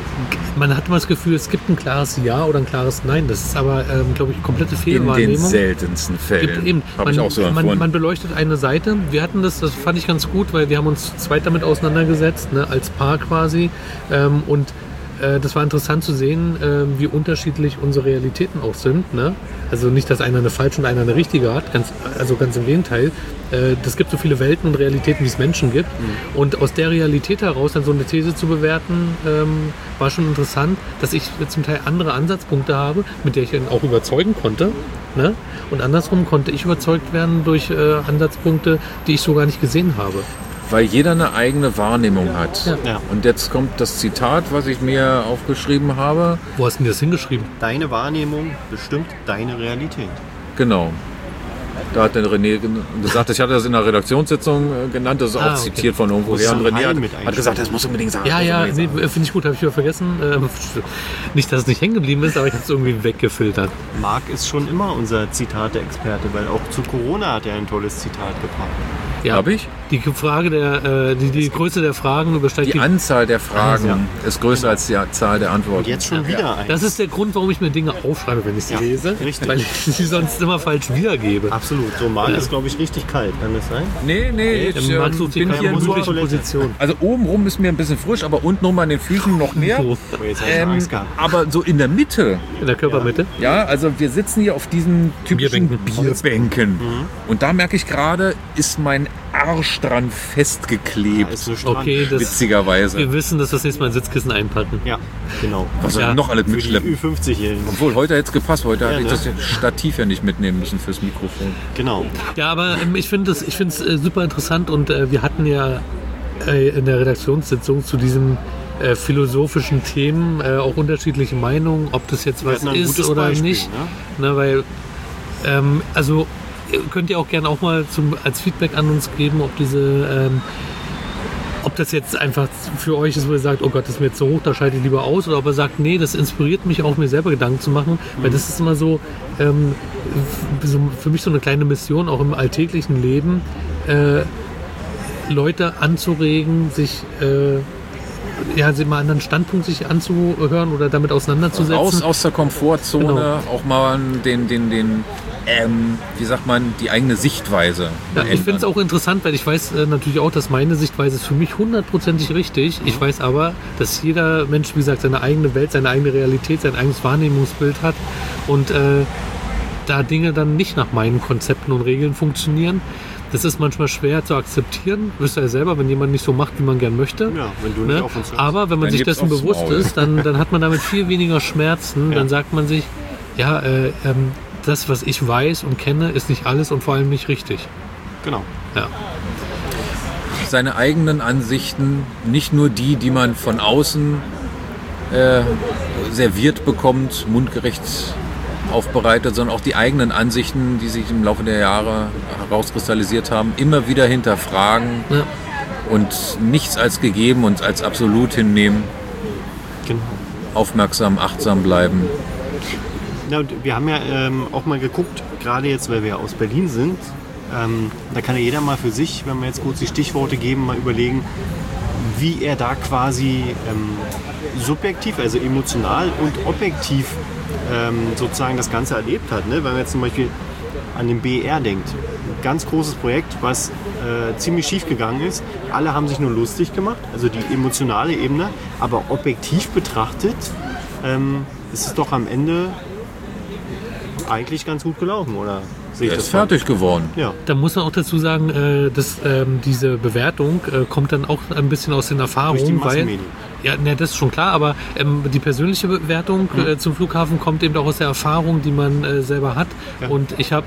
man hat immer das Gefühl, es gibt ein klares Ja oder ein klares Nein. Das ist aber, ähm, glaube ich, komplette Fehlwahrnehmung. In den seltensten Fällen. Eben, man, ich auch so man, man beleuchtet eine Seite. Wir hatten das, das fand ich ganz gut, weil wir haben uns zu zweit damit auseinandergesetzt, ne, als Paar quasi. Ähm, und äh, das war interessant zu sehen, äh, wie unterschiedlich unsere Realitäten auch sind. Ne? Also nicht, dass einer eine falsche und einer eine richtige hat, ganz, also ganz im Gegenteil. Es gibt so viele Welten und Realitäten, wie es Menschen gibt. Mhm. Und aus der Realität heraus dann so eine These zu bewerten, ähm, war schon interessant, dass ich zum Teil andere Ansatzpunkte habe, mit der ich ihn auch überzeugen konnte. Ne? Und andersrum konnte ich überzeugt werden durch äh, Ansatzpunkte, die ich so gar nicht gesehen habe. Weil jeder eine eigene Wahrnehmung hat. Ja. Ja. Und jetzt kommt das Zitat, was ich mir aufgeschrieben habe. Wo hast du denn das hingeschrieben? Deine Wahrnehmung bestimmt deine Realität. Genau. Da hat der René gesagt, ich hatte das in der Redaktionssitzung genannt, das ist Ah, auch okay. zitiert von irgendwo her. Und René hat, mit hat gesagt, das muss unbedingt sagen. Ja, das ja, muss nee, unbedingt sagen. finde ich gut, habe ich wieder vergessen. Ähm, nicht, dass es nicht hängen geblieben ist, aber ich habe es irgendwie weggefiltert. Marc ist schon immer unser Zitate-Experte, weil auch zu Corona hat er ein tolles Zitat gebracht. Ja, Hab ich? Die Frage der, äh, die, die Größe der Fragen übersteigt Die Anzahl der Fragen Ja. ist größer als die Zahl der Antworten. Und jetzt schon wieder eins. Das ist der Grund, warum ich mir Dinge aufschreibe, wenn ich sie Ja, lese. richtig. Weil ich sie sonst immer falsch wiedergebe. Absolut. So, Marc ist, glaube ich, richtig kalt. Kann das sein? Nee, nee, ich Dann magst du ähm, die bin keine hier nur... gemütliche Toilette. Position. Also oben rum ist mir ein bisschen frisch, aber unten rum an den Füßen noch mehr. So, Oh, jetzt habe ich Ähm, Angst gehabt. aber so in der Mitte, in der Körpermitte. ja, also wir sitzen hier auf diesen typischen Bierbänken. Bierbänken. Und da merke ich gerade, ist mein Arsch dran festgeklebt. Ist nur Strand. Okay, das, Witzigerweise. wir wissen, dass wir das nächste Mal ein Sitzkissen einpacken. Ja, genau. Was soll Ja. denn noch alles Für die mitschleppen? Ü fünfzig-Jährigen. Obwohl, heute hätte es gepasst. Heute Ja, hätte ich ne? das Stativ ja nicht mitnehmen müssen fürs Mikrofon. Genau. Ja, aber ähm, ich finde es ich find's, äh, super interessant und äh, wir hatten ja äh, in der Redaktionssitzung zu diesen äh, philosophischen Themen äh, auch unterschiedliche Meinungen, ob das jetzt Wir was hatten ein ist gutes oder Beispiel, nicht. ne? Ne, weil, ähm, also ihr könnt ihr auch gerne auch mal zum, als Feedback an uns geben, ob diese, ähm, ob das jetzt einfach für euch ist, wo ihr sagt, oh Gott, das ist mir jetzt so hoch, da schalte ich lieber aus, oder ob ihr sagt, nee, das inspiriert mich auch, mir selber Gedanken zu machen, weil das ist immer so, ähm, so für mich so eine kleine Mission, auch im alltäglichen Leben, äh, Leute anzuregen, sich äh, ja, sie mal einen anderen Standpunkt sich anzuhören oder damit auseinanderzusetzen. Raus aus der Komfortzone, Genau. auch mal den, den, den ähm, wie sagt man, die eigene Sichtweise Ja, ändern. ich finde es auch interessant, weil ich weiß äh, natürlich auch, dass meine Sichtweise ist für mich hundertprozentig richtig. Ich weiß aber, dass jeder Mensch, wie gesagt, seine eigene Welt, seine eigene Realität, sein eigenes Wahrnehmungsbild hat und äh, da Dinge dann nicht nach meinen Konzepten und Regeln funktionieren. Das ist manchmal schwer zu akzeptieren, wisst ihr ja selber, wenn jemand nicht so macht, wie man gern möchte. Ja, wenn du nicht Ne? auf uns hörst. Aber wenn man Dann sich gibt's dessen aufs bewusst Maul. ist, dann, dann hat man damit viel weniger Schmerzen. Ja. Dann sagt man sich, ja, äh, ähm, das, was ich weiß und kenne, ist nicht alles und vor allem nicht richtig. Genau. Ja. Seine eigenen Ansichten, nicht nur die, die man von außen äh, serviert bekommt, mundgerecht aufbereitet, sondern auch die eigenen Ansichten, die sich im Laufe der Jahre herauskristallisiert haben, immer wieder hinterfragen Ja. und nichts als gegeben und als absolut hinnehmen, Genau. aufmerksam, achtsam bleiben. Ja, und wir haben ja ähm, auch mal geguckt, gerade jetzt, weil wir aus Berlin sind, ähm, da kann ja jeder mal für sich, wenn wir jetzt kurz die Stichworte geben, mal überlegen, wie er da quasi ähm, subjektiv, also emotional und objektiv ähm, sozusagen das Ganze erlebt hat. Ne? Wenn man jetzt zum Beispiel an den B R denkt, ein ganz großes Projekt, was äh, ziemlich schief gegangen ist. Alle haben sich nur lustig gemacht, also die emotionale Ebene, aber objektiv betrachtet ähm, ist es doch am Ende eigentlich ganz gut gelaufen, oder? Sehe ich Er das ist fertig geworden. Ja. Da muss man auch dazu sagen, äh, dass ähm, diese Bewertung äh, kommt dann auch ein bisschen aus den Erfahrungen. Durch die weil, Massenmedien. ja, ne, das ist schon klar, aber ähm, die persönliche Bewertung Mhm. äh, zum Flughafen kommt eben auch aus der Erfahrung, die man äh, selber hat. Ja. Und ich habe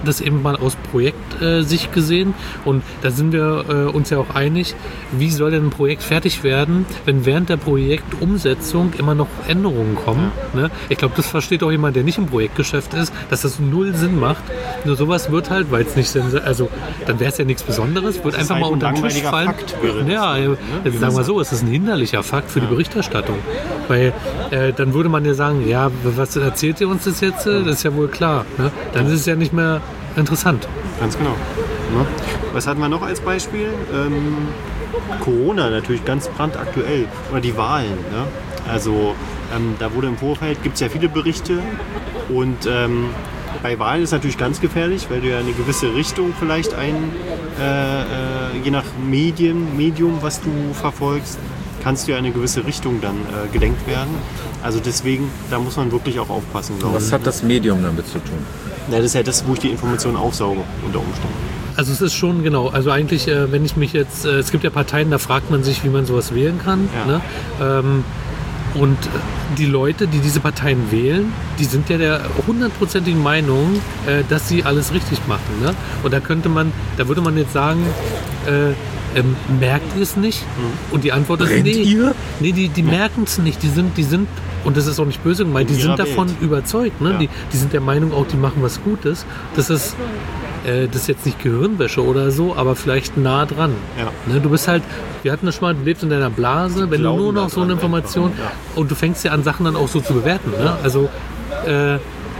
das eben mal aus Projektsicht äh, gesehen und da sind wir äh, uns ja auch einig, wie soll denn ein Projekt fertig werden, wenn während der Projektumsetzung immer noch Änderungen kommen. Ne? Ich glaube, das versteht auch jemand, der nicht im Projektgeschäft ist, dass das null Sinn macht. Nur sowas wird halt, weil es nicht, also dann wäre es ja nichts Besonderes, wird einfach halt mal unter den Tisch fallen. Fakt, wäre ja, das, ne? Also sagen wir so, es ist ein hinderlicher Fakt für die Berichterstattung. Weil äh, dann würde man ja sagen, ja, was erzählt ihr uns das jetzt? Das ist ja wohl klar. Ne? Dann ist es ja nicht mehr interessant. Ganz genau. Ne? Was hatten wir noch als Beispiel? Ähm, Corona natürlich ganz brandaktuell. Oder die Wahlen. Ne? Also ähm, da wurde im Vorfeld, gibt es ja viele Berichte und ähm, bei Wahlen ist natürlich ganz gefährlich, weil du ja eine gewisse Richtung vielleicht ein, äh, äh, je nach Medien, Medium, was du verfolgst, kannst du ja in eine gewisse Richtung dann äh, gelenkt werden. Also deswegen, da muss man wirklich auch aufpassen, glaube ich. Was hat das Medium damit zu tun? Na, das ist ja das, wo ich die Informationen aufsauge unter Umständen. Also es ist schon genau, also eigentlich, äh, wenn ich mich jetzt, äh, es gibt ja Parteien, da fragt man sich, wie man sowas wählen kann. Ja. Ne? Ähm, und die Leute, die diese Parteien wählen, die sind ja der hundertprozentigen Meinung, äh, dass sie alles richtig machen. Ne? Und da könnte man, da würde man jetzt sagen, äh, ähm, merkt ihr es nicht? Mhm. Und die Antwort ist Brennt nee. ihr? Nee, die, die merken es nicht. Die sind, die sind, und das ist auch nicht böse gemeint, die sind davon Welt. überzeugt. Ne? Ja. Die, die sind der Meinung auch, die machen was Gutes. Das ist, äh, das ist jetzt nicht Gehirnwäsche oder so, aber vielleicht nah dran. Ja. Ne? Du bist halt, wir hatten das schon mal, du lebst in deiner Blase, wenn du glauben nur noch da so eine dran Information einfach, ja. und du fängst ja an, Sachen dann auch so zu bewerten. Ne? Also, äh,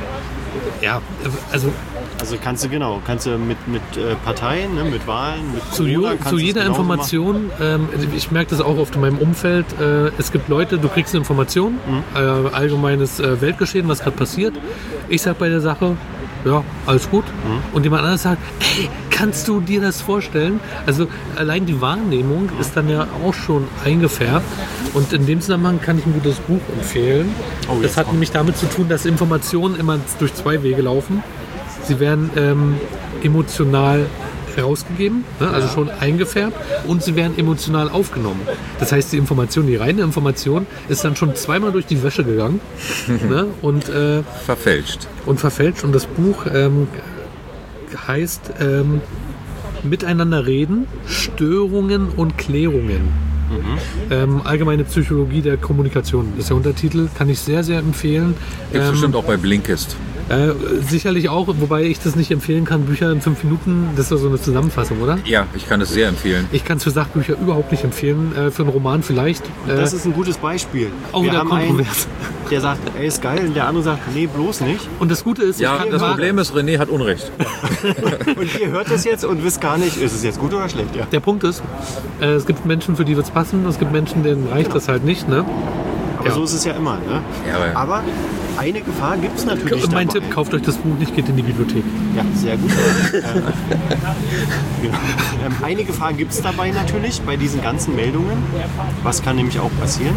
ja, also Also kannst du genau, kannst du mit, mit äh, Parteien, ne, mit Wahlen, mit Zu, Corona, ju- kannst zu du es jeder genauso Information, ähm, ich merke das auch oft in meinem Umfeld, äh, es gibt Leute, du kriegst eine Information, Mhm. äh, allgemeines äh, Weltgeschehen, was gerade passiert. Ich sage bei der Sache, ja, alles gut. Mhm. Und jemand anderes sagt, hey, kannst du dir das vorstellen? Also allein die Wahrnehmung Mhm. ist dann ja auch schon eingefärbt. Und in dem Zusammenhang kann ich ein gutes Buch empfehlen. Oh, das jetzt hat kommt. nämlich damit zu tun, dass Informationen immer durch zwei Wege laufen. Sie werden ähm, emotional herausgegeben, ne? Also schon eingefärbt, und sie werden emotional aufgenommen. Das heißt, die Information, die reine Information, ist dann schon zweimal durch die Wäsche gegangen ne? und, äh, Verfälscht. und verfälscht. Und das Buch ähm, heißt ähm, Miteinander reden, Störungen und Klärungen. Mhm. Ähm, allgemeine Psychologie der Kommunikation. Das ist der Untertitel, kann ich sehr, sehr empfehlen. Gibt es Ähm, bestimmt auch bei Blinkist. Äh, sicherlich auch, wobei ich das nicht empfehlen kann, Bücher in fünf Minuten, das ist doch so eine Zusammenfassung, oder? Ja, ich kann es sehr empfehlen. Ich kann es für Sachbücher überhaupt nicht empfehlen, äh, für einen Roman vielleicht. Äh, Das ist ein gutes Beispiel. auch Wir wieder haben einen, kontrovers. der sagt, ey, ist geil, und der andere sagt, nee, bloß nicht. Und das Gute ist, Ja, ich das mag- Problem ist, René hat Unrecht. Und ihr hört das jetzt und wisst gar nicht, ist es jetzt gut oder schlecht? Ja. der Punkt ist, äh, es gibt Menschen, für die wird es passen, es gibt Menschen, denen reicht das halt nicht. Ne? Aber Ja. so ist es ja immer. Ne? Ja, aber- aber eine Gefahr gibt es natürlich Mein dabei. Tipp, kauft euch das Buch nicht, geht in die Bibliothek. Ja, sehr gut. ähm, genau. ähm, eine Gefahr gibt es dabei natürlich bei diesen ganzen Meldungen. Was kann nämlich auch passieren?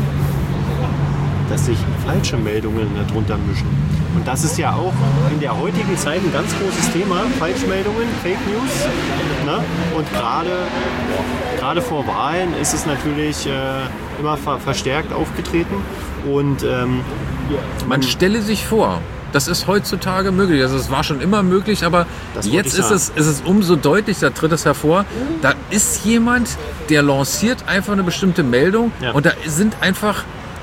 Dass sich falsche Meldungen darunter mischen. Und das ist ja auch in der heutigen Zeit ein ganz großes Thema. Falschmeldungen, Fake News. Ne? Und gerade gerade vor Wahlen ist es natürlich äh, immer ver verstärkt aufgetreten. Und ähm, Man stelle sich vor, das ist heutzutage möglich. Also es war schon immer möglich, aber Das wollte jetzt ich ist es, sagen. ist es umso deutlicher, tritt es hervor. Da ist jemand, der lanciert einfach eine bestimmte Meldung Ja. und da sind einfach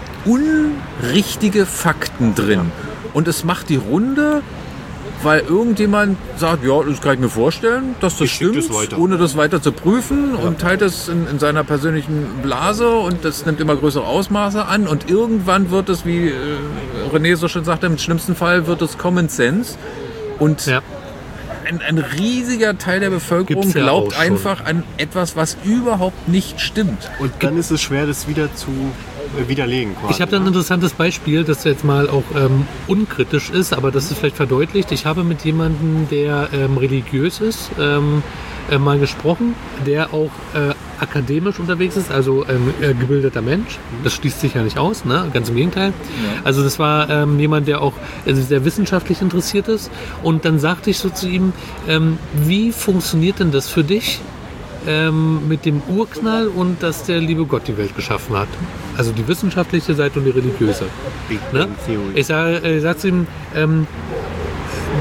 unrichtige Fakten drin. Und es macht die Runde, weil irgendjemand sagt, ja, das kann ich mir vorstellen, dass das Ich schick stimmt, das weiter. ohne das weiter zu prüfen, und teilt es in, in seiner persönlichen Blase, und das nimmt immer größere Ausmaße an, und irgendwann wird es, wie äh, René so schön sagte, im schlimmsten Fall wird es Common Sense, und Ja. ein, ein riesiger Teil der Bevölkerung Gibt's ja glaubt auch schon. einfach an etwas, was überhaupt nicht stimmt. Und dann ist es schwer, das wieder zu äh, widerlegen. Quasi, Ich habe da ein ne? interessantes Beispiel, das jetzt mal auch ähm, unkritisch ist, aber das ist vielleicht verdeutlicht. Ich habe mit jemandem, der ähm, religiös ist, ähm, äh, mal gesprochen, der auch äh, akademisch unterwegs ist, also ähm, äh, gebildeter Mensch. Das schließt sich ja nicht aus, ne? Ganz im Gegenteil. Also das war ähm, jemand, der auch äh, sehr wissenschaftlich interessiert ist. Und dann sagte ich so zu ihm, ähm, wie funktioniert denn das für dich? Ähm, mit dem Urknall und dass der liebe Gott die Welt geschaffen hat. Also die wissenschaftliche Seite und die religiöse. Big Ne? Bang Theory. Ich sage äh, sag zu ihm, ähm,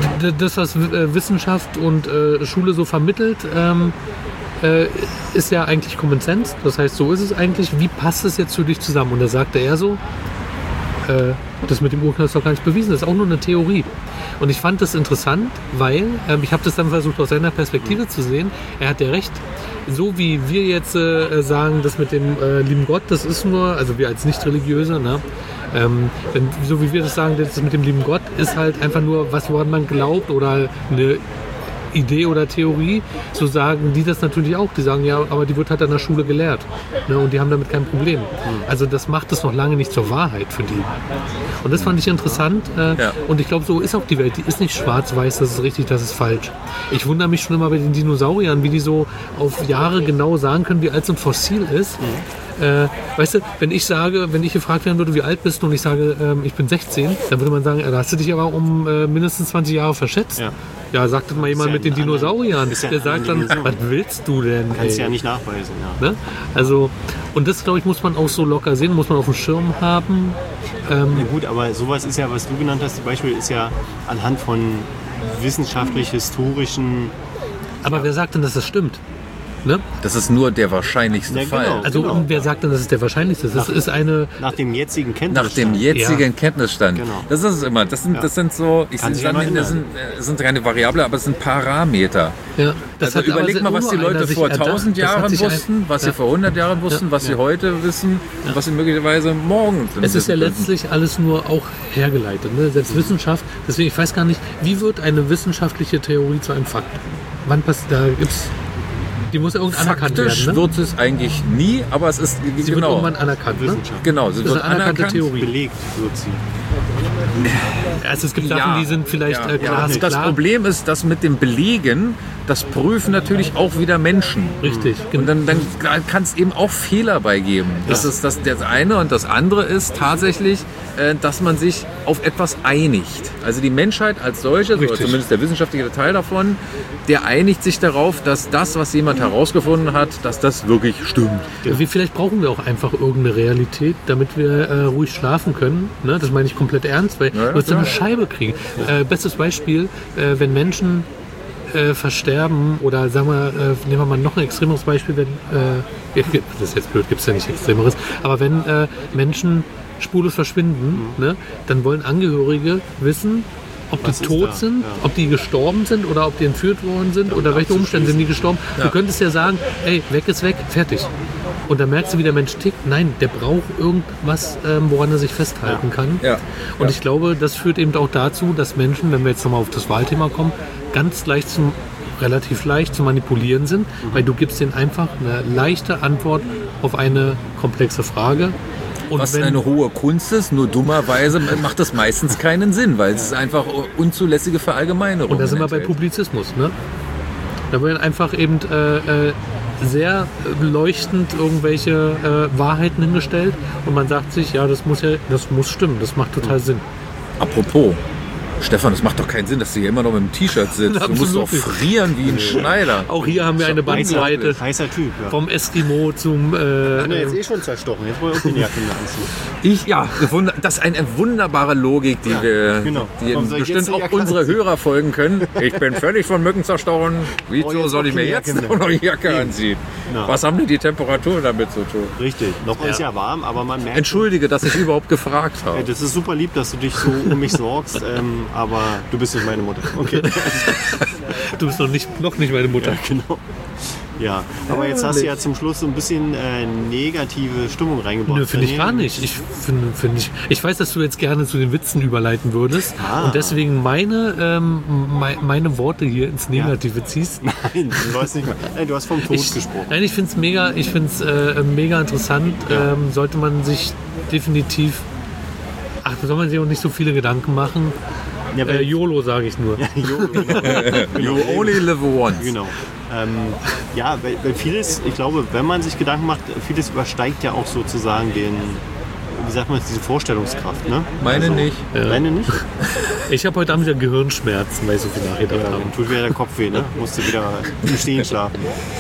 das, was äh, Wissenschaft und äh, Schule so vermittelt, ähm, äh, ist ja eigentlich Common Sense. Das heißt, so ist es eigentlich. Wie passt es jetzt für dich zusammen? Und da sagte er so, äh, das mit dem Urknall ist doch gar nicht bewiesen, das ist auch nur eine Theorie. Und ich fand das interessant, weil, ähm, ich habe das dann versucht aus seiner Perspektive zu sehen, er hat ja recht, so wie wir jetzt äh, sagen, das mit dem äh, lieben Gott, das ist nur, also wir als Nicht-Religiöse, ne, ähm, wenn, so wie wir das sagen, das mit dem lieben Gott ist halt einfach nur, was woran man glaubt oder eine Idee oder Theorie, so sagen die das natürlich auch. Die sagen, ja, aber die wird halt an der Schule gelehrt. Ne, und die haben damit kein Problem. Also das macht es noch lange nicht zur Wahrheit für die. Und das fand ich interessant. Äh, Ja. Und ich glaube, so ist auch die Welt. Die ist nicht schwarz-weiß, das ist richtig, das ist falsch. Ich wundere mich schon immer bei den Dinosauriern, wie die so auf Jahre genau sagen können, wie alt so ein Fossil ist. Äh, weißt du, wenn ich sage, wenn ich gefragt werden würde, wie alt bist du, und ich sage, ähm, ich bin sechzehn, dann würde man sagen, äh, da hast du dich aber um äh, mindestens zwanzig Jahre verschätzt. Ja. Ja, sagt das mal jemand ja mit den ein anderer- Dinosauriern. ist ja Der ein sagt dann, anderer was Dimension. willst du denn? Kannst du ey? ja nicht nachweisen. Ja. Ne? Also, und das, glaube ich, muss man auch so locker sehen, muss man auf dem Schirm haben. Ähm, Ja gut, aber sowas ist ja, was du genannt hast, zum Beispiel ist ja anhand von wissenschaftlich-historischen... aber wer sagt denn, dass das stimmt? Ne? Das ist nur der wahrscheinlichste Ja, Fall. genau. Also, und wer sagt denn, dass es der wahrscheinlichste ist? Das ist eine... Nach dem jetzigen Nach Kenntnisstand. dem jetzigen Ja. Kenntnisstand. Genau. Das ist es immer. Das sind, Ja. das sind so, ich Kann sich ja sage, noch das sind, ändern. das sind keine Variable, aber es sind Parameter. Ja, das Also hat aber überleg mal, was die nur einer Leute sich vor erdacht. tausend Das hat Jahren sich ein- wussten, was ja. sie vor hundert Jahren wussten, was sie heute wissen und was sie möglicherweise morgen Es ist ja wissen könnten. letztlich alles nur auch hergeleitet. Ne? Selbst Wissenschaft, deswegen, ich weiß gar nicht, wie wird eine wissenschaftliche Theorie zu einem Fakt? Wann passt, da gibt's, die muss ja irgendwann anerkannt Faktisch werden. Ne? wird es eigentlich nie, aber es ist Sie wird genau, irgendwann anerkannt. Ne? Wissenschaft. genau, sie Das ist wird eine anerkannte anerkannt. Theorie. Belegt wird sie. Also es gibt Sachen, Ja. die sind vielleicht Ja, äh, klar. ja. Das klar. Problem ist, dass mit dem Belegen, das prüfen natürlich auch wieder Menschen. Richtig. Und dann, dann kann es eben auch Fehler beigeben. Das ist das, das eine. Und das andere ist tatsächlich, äh, dass man sich auf etwas einigt. Also die Menschheit als solche, oder Richtig. zumindest der wissenschaftliche Teil davon, der einigt sich darauf, dass das, was jemand herausgefunden hat, dass das wirklich stimmt. Wie, vielleicht brauchen wir auch einfach irgendeine Realität, damit wir äh, ruhig schlafen können. Ne? Das meine ich komplett ernst, weil Ja, ja, du wirst so eine klar. Scheibe kriegen. Äh, bestes Beispiel, äh, wenn Menschen äh, versterben oder sagen wir, äh, nehmen wir mal noch ein extremeres Beispiel, wenn, äh, das ist jetzt blöd, gibt es ja nicht extremeres, aber wenn äh, Menschen spurlos verschwinden, Mhm. ne, dann wollen Angehörige wissen, ob Was die ist tot da? sind, Ja. ob die gestorben sind oder ob die entführt worden sind oder welche Umstände sind die gestorben. Du könntest ja sagen, ey, weg ist weg, fertig. Und dann merkst du, wie der Mensch tickt. Nein, der braucht irgendwas, ähm, woran er sich festhalten kann. Ja. Und Ja. ich glaube, das führt eben auch dazu, dass Menschen, wenn wir jetzt nochmal auf das Wahlthema kommen, ganz leicht zum relativ leicht zu manipulieren sind, weil du gibst denen einfach eine leichte Antwort auf eine komplexe Frage. Und Was wenn, eine hohe Kunst ist, nur dummerweise macht das meistens keinen Sinn, weil es ist einfach unzulässige Verallgemeinerung. Und da sind wir bei enthält. Publizismus, ne? Da werden einfach eben äh, äh, sehr leuchtend irgendwelche äh, Wahrheiten hingestellt und man sagt sich, ja, das muss ja, das muss stimmen, das macht total Sinn. Apropos, Stefan, das macht doch keinen Sinn, dass du hier immer noch mit dem T-Shirt sitzt. Du musst Absolut doch nicht. frieren wie ein Schneider. Auch hier haben wir eine Bandbreite Heißer, heißer Typ, ja. vom Eskimo zum Ich bin ja äh, jetzt eh schon zerstochen. Jetzt wollen wir auch die Jacke mehr anziehen. Ich, ja, wunder- das ist eine wunderbare Logik, die Ja, wir, genau. die Warum soll ich bestimmt jetzt die auch Jacke unsere anziehen? Hörer folgen können. Ich bin völlig von Mücken zerstochen. Wieso Oh, jetzt soll auch ich mir die jetzt Jacke noch eine Jacke anziehen? Na. Was haben denn die Temperaturen damit zu tun? Richtig. Noch ist ja warm, aber man merkt... Entschuldige, dass ich überhaupt gefragt Ey, habe. das ist super lieb, dass du dich so um mich sorgst, ähm, aber du bist nicht meine Mutter. Okay. du bist noch nicht, noch nicht meine Mutter. Genau. Ja, aber jetzt hast du ja zum Schluss so ein bisschen äh, negative Stimmung reingebracht. Nö, finde ich Nee, gar nicht. Ich finde, finde ich, ich weiß, dass du jetzt gerne zu den Witzen überleiten würdest Ah. und deswegen meine, ähm, mei- meine Worte hier ins Negative ziehst. Nein, du weißt nicht mal. Nein, du hast vom Tod Ich, gesprochen. nein, ich finde es mega, ich find's, äh, mega interessant. Ja. Ähm, sollte man sich definitiv, ach, soll man sich auch nicht so viele Gedanken machen. Ja, Äh, YOLO sage ich nur. Jo, genau. You only live once. Genau. Ähm, ja, weil, weil vieles, ich glaube, wenn man sich Gedanken macht, vieles übersteigt ja auch sozusagen den, wie sagt man jetzt, diese Vorstellungskraft, ne? Meine nicht. Deine nicht? Ich habe heute Abend wieder Gehirnschmerzen, weil ich so viel nachgedacht Ja, habe. dann tut wieder der Kopf weh, ne? Musst du wieder im Stehen schlafen.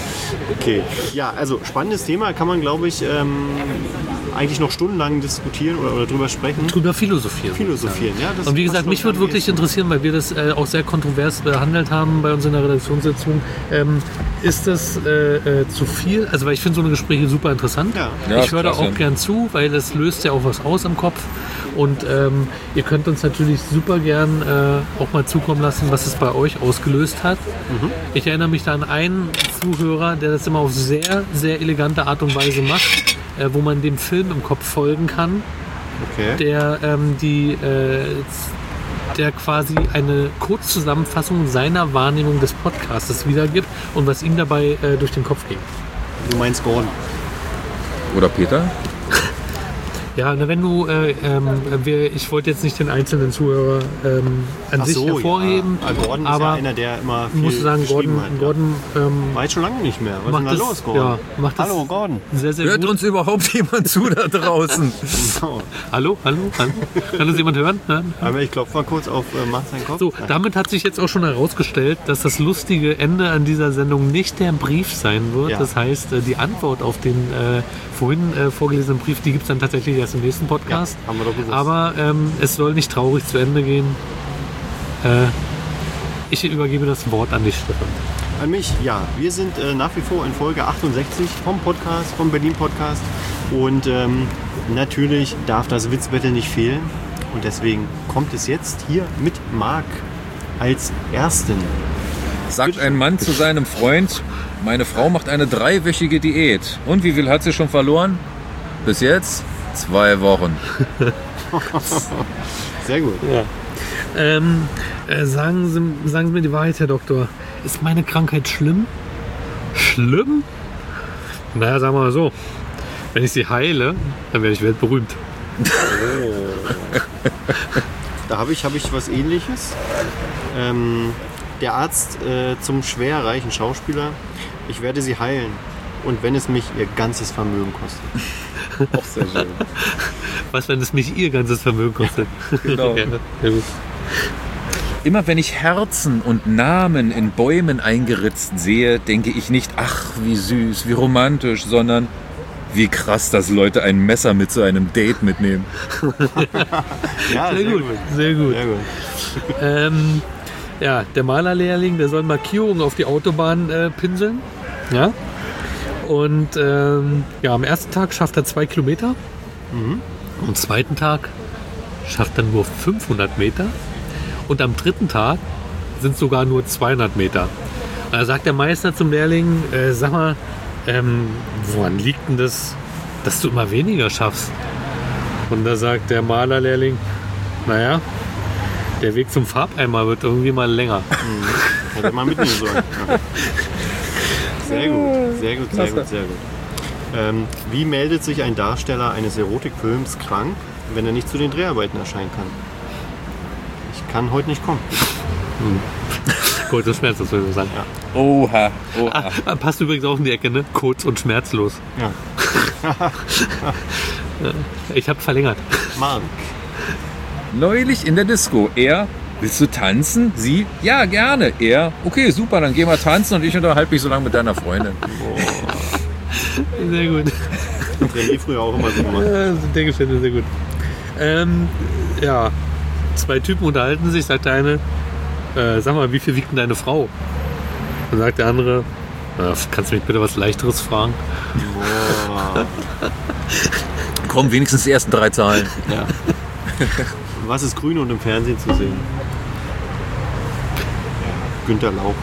Okay, ja, also spannendes Thema, kann man, glaube ich, ähm, eigentlich noch stundenlang diskutieren oder, oder drüber sprechen. Drüber philosophieren. Philosophieren, ja. Das Und wie gesagt, mich würde wirklich interessieren, weil wir das äh, auch sehr kontrovers behandelt haben bei uns in der Redaktionssitzung, ähm, ist das äh, äh, zu viel? Also weil ich finde so eine Gespräche super interessant. Ja. Ja, ich höre da klasse. auch gern zu, weil es löst ja auch was aus im Kopf. Und ähm, ihr könnt uns natürlich super gern äh, auch mal zukommen lassen, was es bei euch ausgelöst hat. Mhm. Ich erinnere mich da an einen Zuhörer, der das immer auf sehr, sehr elegante Art und Weise macht, äh, wo man dem Film im Kopf folgen kann, Okay. der ähm, die äh, der quasi eine Kurzzusammenfassung seiner Wahrnehmung des Podcasts wiedergibt und was ihm dabei äh, durch den Kopf ging. Du meinst Gordon. Oder Peter? Ja, na, wenn du, äh, ähm, wir, ich wollte jetzt nicht den einzelnen Zuhörer ähm, an Ach sich so, hervorheben, ja. Also Gordon ist aber ja einer, der immer ich viel muss sagen, geschrieben Gordon, hat, ja. Gordon ähm, War jetzt schon lange nicht mehr. Was ist macht denn da das, los, Gordon? ja, macht das Hallo, Gordon. sehr, sehr Hört gut. uns überhaupt jemand zu da draußen? So. Hallo, hallo, hallo. Kann das jemand hören? Ja? Aber ich klopfe mal kurz auf äh, Mach seinen Kopf. So, damit hat sich jetzt auch schon herausgestellt, dass das lustige Ende an dieser Sendung nicht der Brief sein wird. Ja. Das heißt, äh, die Antwort auf den äh, vorhin äh, vorgelesenen Brief, die gibt es dann tatsächlich erst im nächsten Podcast. Ja, haben wir doch gewusst. Aber ähm, es soll nicht traurig zu Ende gehen. Äh, ich übergebe das Wort an dich, Stefan. An mich, ja. Wir sind äh, nach wie vor in Folge achtundsechzig vom Podcast, vom Berlin Podcast. Und ähm, natürlich darf das Witzbattle nicht fehlen. Und deswegen kommt es jetzt hier mit Marc als Ersten. Sagt ein Mann zu seinem Freund, meine Frau macht eine dreiwöchige Diät. Und wie viel hat sie schon verloren? Bis jetzt? Zwei Wochen. Sehr gut. Ja. Ähm, äh, sagen, Sie, sagen Sie mir die Wahrheit, Herr Doktor. Ist meine Krankheit schlimm? Schlimm? Naja, sagen wir mal so. Wenn ich sie heile, dann werde ich weltberühmt. Da habe ich, hab ich was Ähnliches. Ähm, der Arzt äh, zum schwer reichen Schauspieler. Ich werde sie heilen. Und wenn es mich ihr ganzes Vermögen kostet. Auch sehr schön. Was, wenn es mich Ihr ganzes Vermögen kostet? Genau. Ja, sehr gut. Immer wenn ich Herzen und Namen in Bäumen eingeritzt sehe, denke ich nicht, ach, wie süß, wie romantisch, sondern wie krass, dass Leute ein Messer mit zu einem Date mitnehmen. Ja, Sehr, gut, sehr gut. Sehr gut. Ähm, ja, der Malerlehrling, der soll Markierungen auf die Autobahn äh, pinseln. Ja. Und ähm, ja, am ersten Tag schafft er zwei Kilometer. Mhm. Am zweiten Tag schafft er nur fünfhundert Meter. Und am dritten Tag sind es sogar nur zweihundert Meter. Und da sagt der Meister zum Lehrling, äh, sag mal, ähm, woran liegt denn das, dass du immer weniger schaffst? Und da sagt der Malerlehrling, naja, der Weg zum Farbeimer wird irgendwie mal länger. Mhm. Hätte man mitnehmen sollen. Ja. Sehr gut, sehr gut, sehr gut, sehr gut. Ähm, wie meldet sich ein Darsteller eines Erotikfilms krank, wenn er nicht zu den Dreharbeiten erscheinen kann? Ich kann heute nicht kommen. Kurz und schmerzlos, würde ich sagen. Ja. Oha, oha. Ah, passt übrigens auch in die Ecke, ne? Kurz und schmerzlos. Ja. Ich habe verlängert. Marc. Neulich in der Disco. Er, willst du tanzen? Sie, ja, gerne. Er, okay, super, dann gehen wir tanzen und ich unterhalte mich so lange mit deiner Freundin. Sehr gut. René früher auch immer so gemacht. Ja, der gefällt mir sehr gut. Ähm, ja, zwei Typen unterhalten sich, sagt der eine, äh, sag mal, wie viel wiegt denn deine Frau? Dann sagt der andere, na, kannst du mich bitte was Leichteres fragen? Boah. Komm, wenigstens die ersten drei Zahlen. Ja. Was ist grün und im Fernsehen zu sehen? Günter Lauch.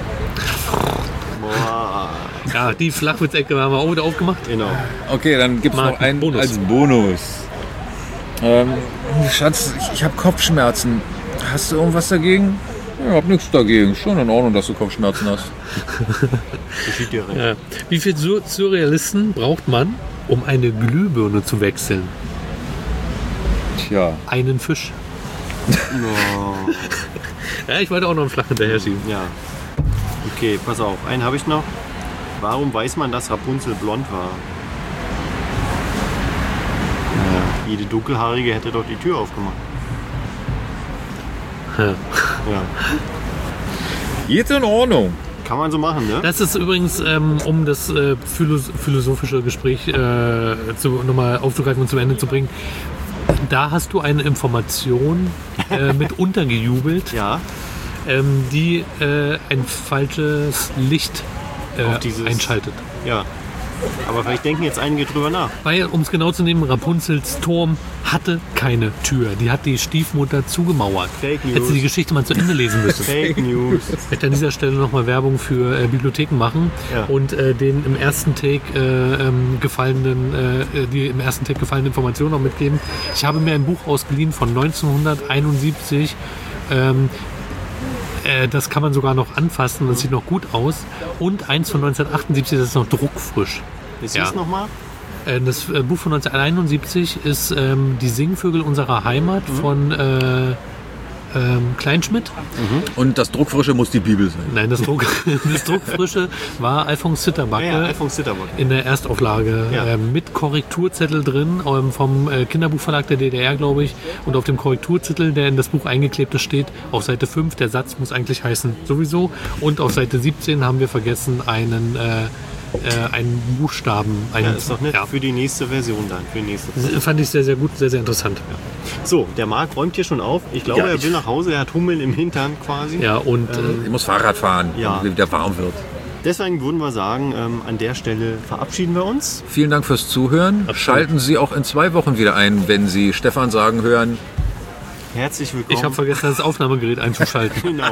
Boah. Ja, die Flachwitzecke haben wir auch wieder aufgemacht. Genau. Okay, dann gibt's Marc, noch einen Bonus. als Bonus. Ähm, Schatz, ich, ich habe Kopfschmerzen. Hast du irgendwas dagegen? Ja, ich hab nichts dagegen. Schon in Ordnung, dass du Kopfschmerzen hast. Geschieht dir recht. Ja. Wie viele Sur Surrealisten braucht man, um eine Glühbirne zu wechseln? Tja. Einen Fisch. Oh. Ja, ich wollte auch noch einen Flach hinterher schieben. Ja. Okay, pass auf. Einen habe ich noch. Warum weiß man, dass Rapunzel blond war? Naja, jede Dunkelhaarige hätte doch die Tür aufgemacht. Ja. Ja. Geht in Ordnung. Kann man so machen, ne? Das ist übrigens, ähm, um das äh, philos- philosophische Gespräch äh, zu, nochmal aufzugreifen und zum Ende zu bringen. Da hast du eine Information äh, mit untergejubelt, Ja. ähm, die äh, ein falsches Licht äh, Auf dieses- einschaltet. Ja. Aber vielleicht denken jetzt einige drüber nach. Weil, um es genau zu nehmen, Rapunzels Turm hatte keine Tür. Die hat die Stiefmutter zugemauert. Fake News. Hätte sie die Geschichte mal zu Ende lesen müssen. Fake News. Ich möchte an dieser Stelle nochmal Werbung für äh, Bibliotheken machen Ja. und äh, den im ersten Take äh, ähm, gefallenen, äh, die im ersten Take gefallenen Informationen noch mitgeben. Ich habe mir ein Buch ausgeliehen von neunzehnhunderteinundsiebzig. Ähm, äh, das kann man sogar noch anfassen, das sieht noch gut aus. Und eins von neunzehnhundertachtundsiebzig, das ist noch druckfrisch. Ist Ja. das nochmal? Äh, Das äh, Buch von neunzehnhunderteinundsiebzig ist ähm, Die Singvögel unserer Heimat von äh, ähm, Kleinschmidt. Und das Druckfrische muss die Bibel sein. Nein, das, Druck, das Druckfrische war Alfons Zitterbacke Ja, ja, Alfons Zitterbacke. in der Erstauflage Ja. ähm, mit Korrekturzettel drin ähm, vom äh, Kinderbuchverlag der D D R, glaube ich. Und auf dem Korrekturzettel, der in das Buch eingeklebt ist, steht auf Seite fünf, der Satz muss eigentlich heißen sowieso. Und auf Seite siebzehn haben wir vergessen, einen, äh, äh, einen Buchstaben. Einen, Ja, ist doch nett. ja. Für die nächste Version dann. Für die nächste. Das fand ich sehr, sehr gut, sehr, sehr interessant. So, der Marc räumt hier schon auf. Ich glaube, Ja, er ich- will nach Hause. Er hat Hummeln im Hintern quasi. Ja, und äh, Ich muss Fahrrad fahren, Ja. wenn es wieder warm wird. Deswegen würden wir sagen, ähm, an der Stelle verabschieden wir uns. Vielen Dank fürs Zuhören. Schalten Sie auch in zwei Wochen wieder ein, wenn Sie Stefan sagen hören. Herzlich willkommen. ich habe vergessen, das Aufnahmegerät einzuschalten. Genau.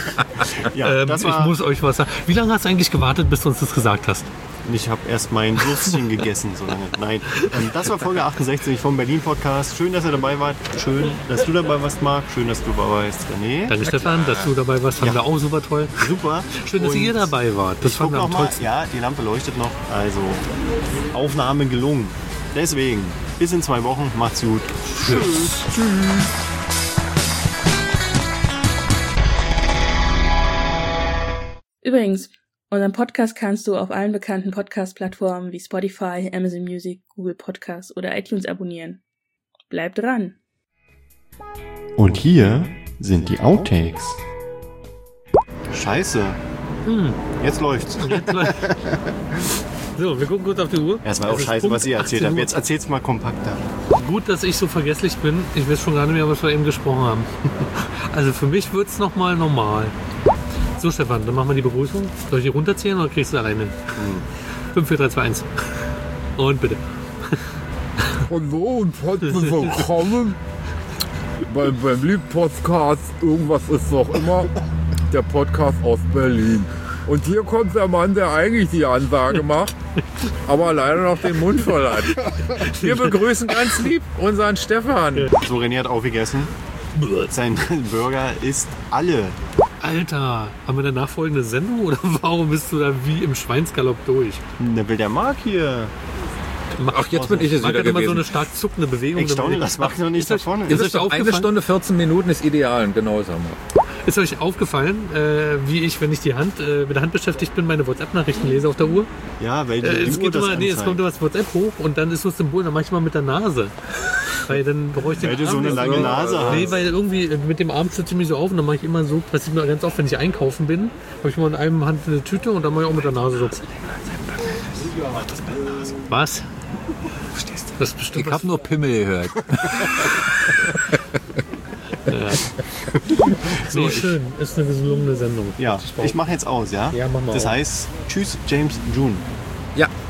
ja, ähm, das ich war, muss euch was sagen. Wie lange hast du eigentlich gewartet, bis du uns das gesagt hast? ich habe erst mein Würstchen gegessen, so lange. Nein, ähm, das war Folge achtundsechzig vom Berlin Podcast. Schön, dass ihr dabei wart. Schön, dass du dabei warst, Marc. Schön, dass du dabei warst, René. Danke, Stefan, dass du dabei warst. Fanden Ja. wir auch super toll. Super. Schön, dass Und ihr dabei wart. Das Ich guck fanden wir noch am mal. tollsten. Ja, die Lampe leuchtet noch. Also, Aufnahme gelungen. Deswegen, bis in zwei Wochen. Macht's gut. Tschüss. Übrigens, unseren Podcast kannst du auf allen bekannten Podcast-Plattformen wie Spotify, Amazon Music, Google Podcasts oder iTunes abonnieren. Bleib dran! Und hier sind die Outtakes. Scheiße. Hm. Jetzt läuft's. So, wir gucken kurz auf die Uhr. Ja, es war auch Es ist scheiße, Punkt was ihr erzählt achtzehn habt. Uhr. Jetzt erzähl's mal kompakter. Gut, dass ich so vergesslich bin. Ich weiß schon gar nicht mehr, was wir eben gesprochen haben. Also für mich wird es nochmal normal. So, Stefan, dann machen wir die Begrüßung. Soll ich die runterzählen oder kriegst du alleine hin? fünf, vier, drei, zwei, eins. Und bitte. Hallo und herzlich willkommen beim Berlin-Podcast. Irgendwas ist doch immer der Podcast aus Berlin. Und hier kommt der Mann, der eigentlich die Ansage macht, aber leider noch den Mund voll hat. Wir begrüßen ganz lieb unseren Stefan. So, René hat aufgegessen. Sein Burger ist alle. Alter, haben wir danach folgende Sendung oder warum bist du da wie im Schweinsgalopp durch? Da will der Marc hier. Ach, jetzt bin ich es Marc wieder hat immer so gewesen. eine stark zuckende Bewegung. Ich staune, das macht noch nicht da vorne. Ist Das euch ist doch eine aufgefallen? Stunde, vierzehn Minuten ist ideal. Genau das haben wir. Ist euch aufgefallen, äh, wie ich, wenn ich die Hand, äh, mit der Hand beschäftigt bin, meine WhatsApp-Nachrichten lese auf der Uhr? Ja, weil die Äh, es, Uhr geht das immer, nee, es anzeigt. kommt immer das WhatsApp hoch und dann ist so ein Symbol, dann manchmal mit der Nase. Weil dann brauche ich den Weil du Arm so eine nicht lange Nase hast. Nee, weil irgendwie äh, mit dem Arm stütze ich mich so auf und dann mache ich immer so, passiert mir ganz oft, wenn ich einkaufen bin, habe ich mal in einem Hand eine Tüte und dann mache ich auch mit der Nase so. Was? Das ist bestimmt Ich habe nur Pimmel gehört. so nee, schön. Ist eine gelungene Sendung. Ja, ich mache jetzt aus, ja? Ja, mach mal Das aus. heißt, tschüss, James June. Ja,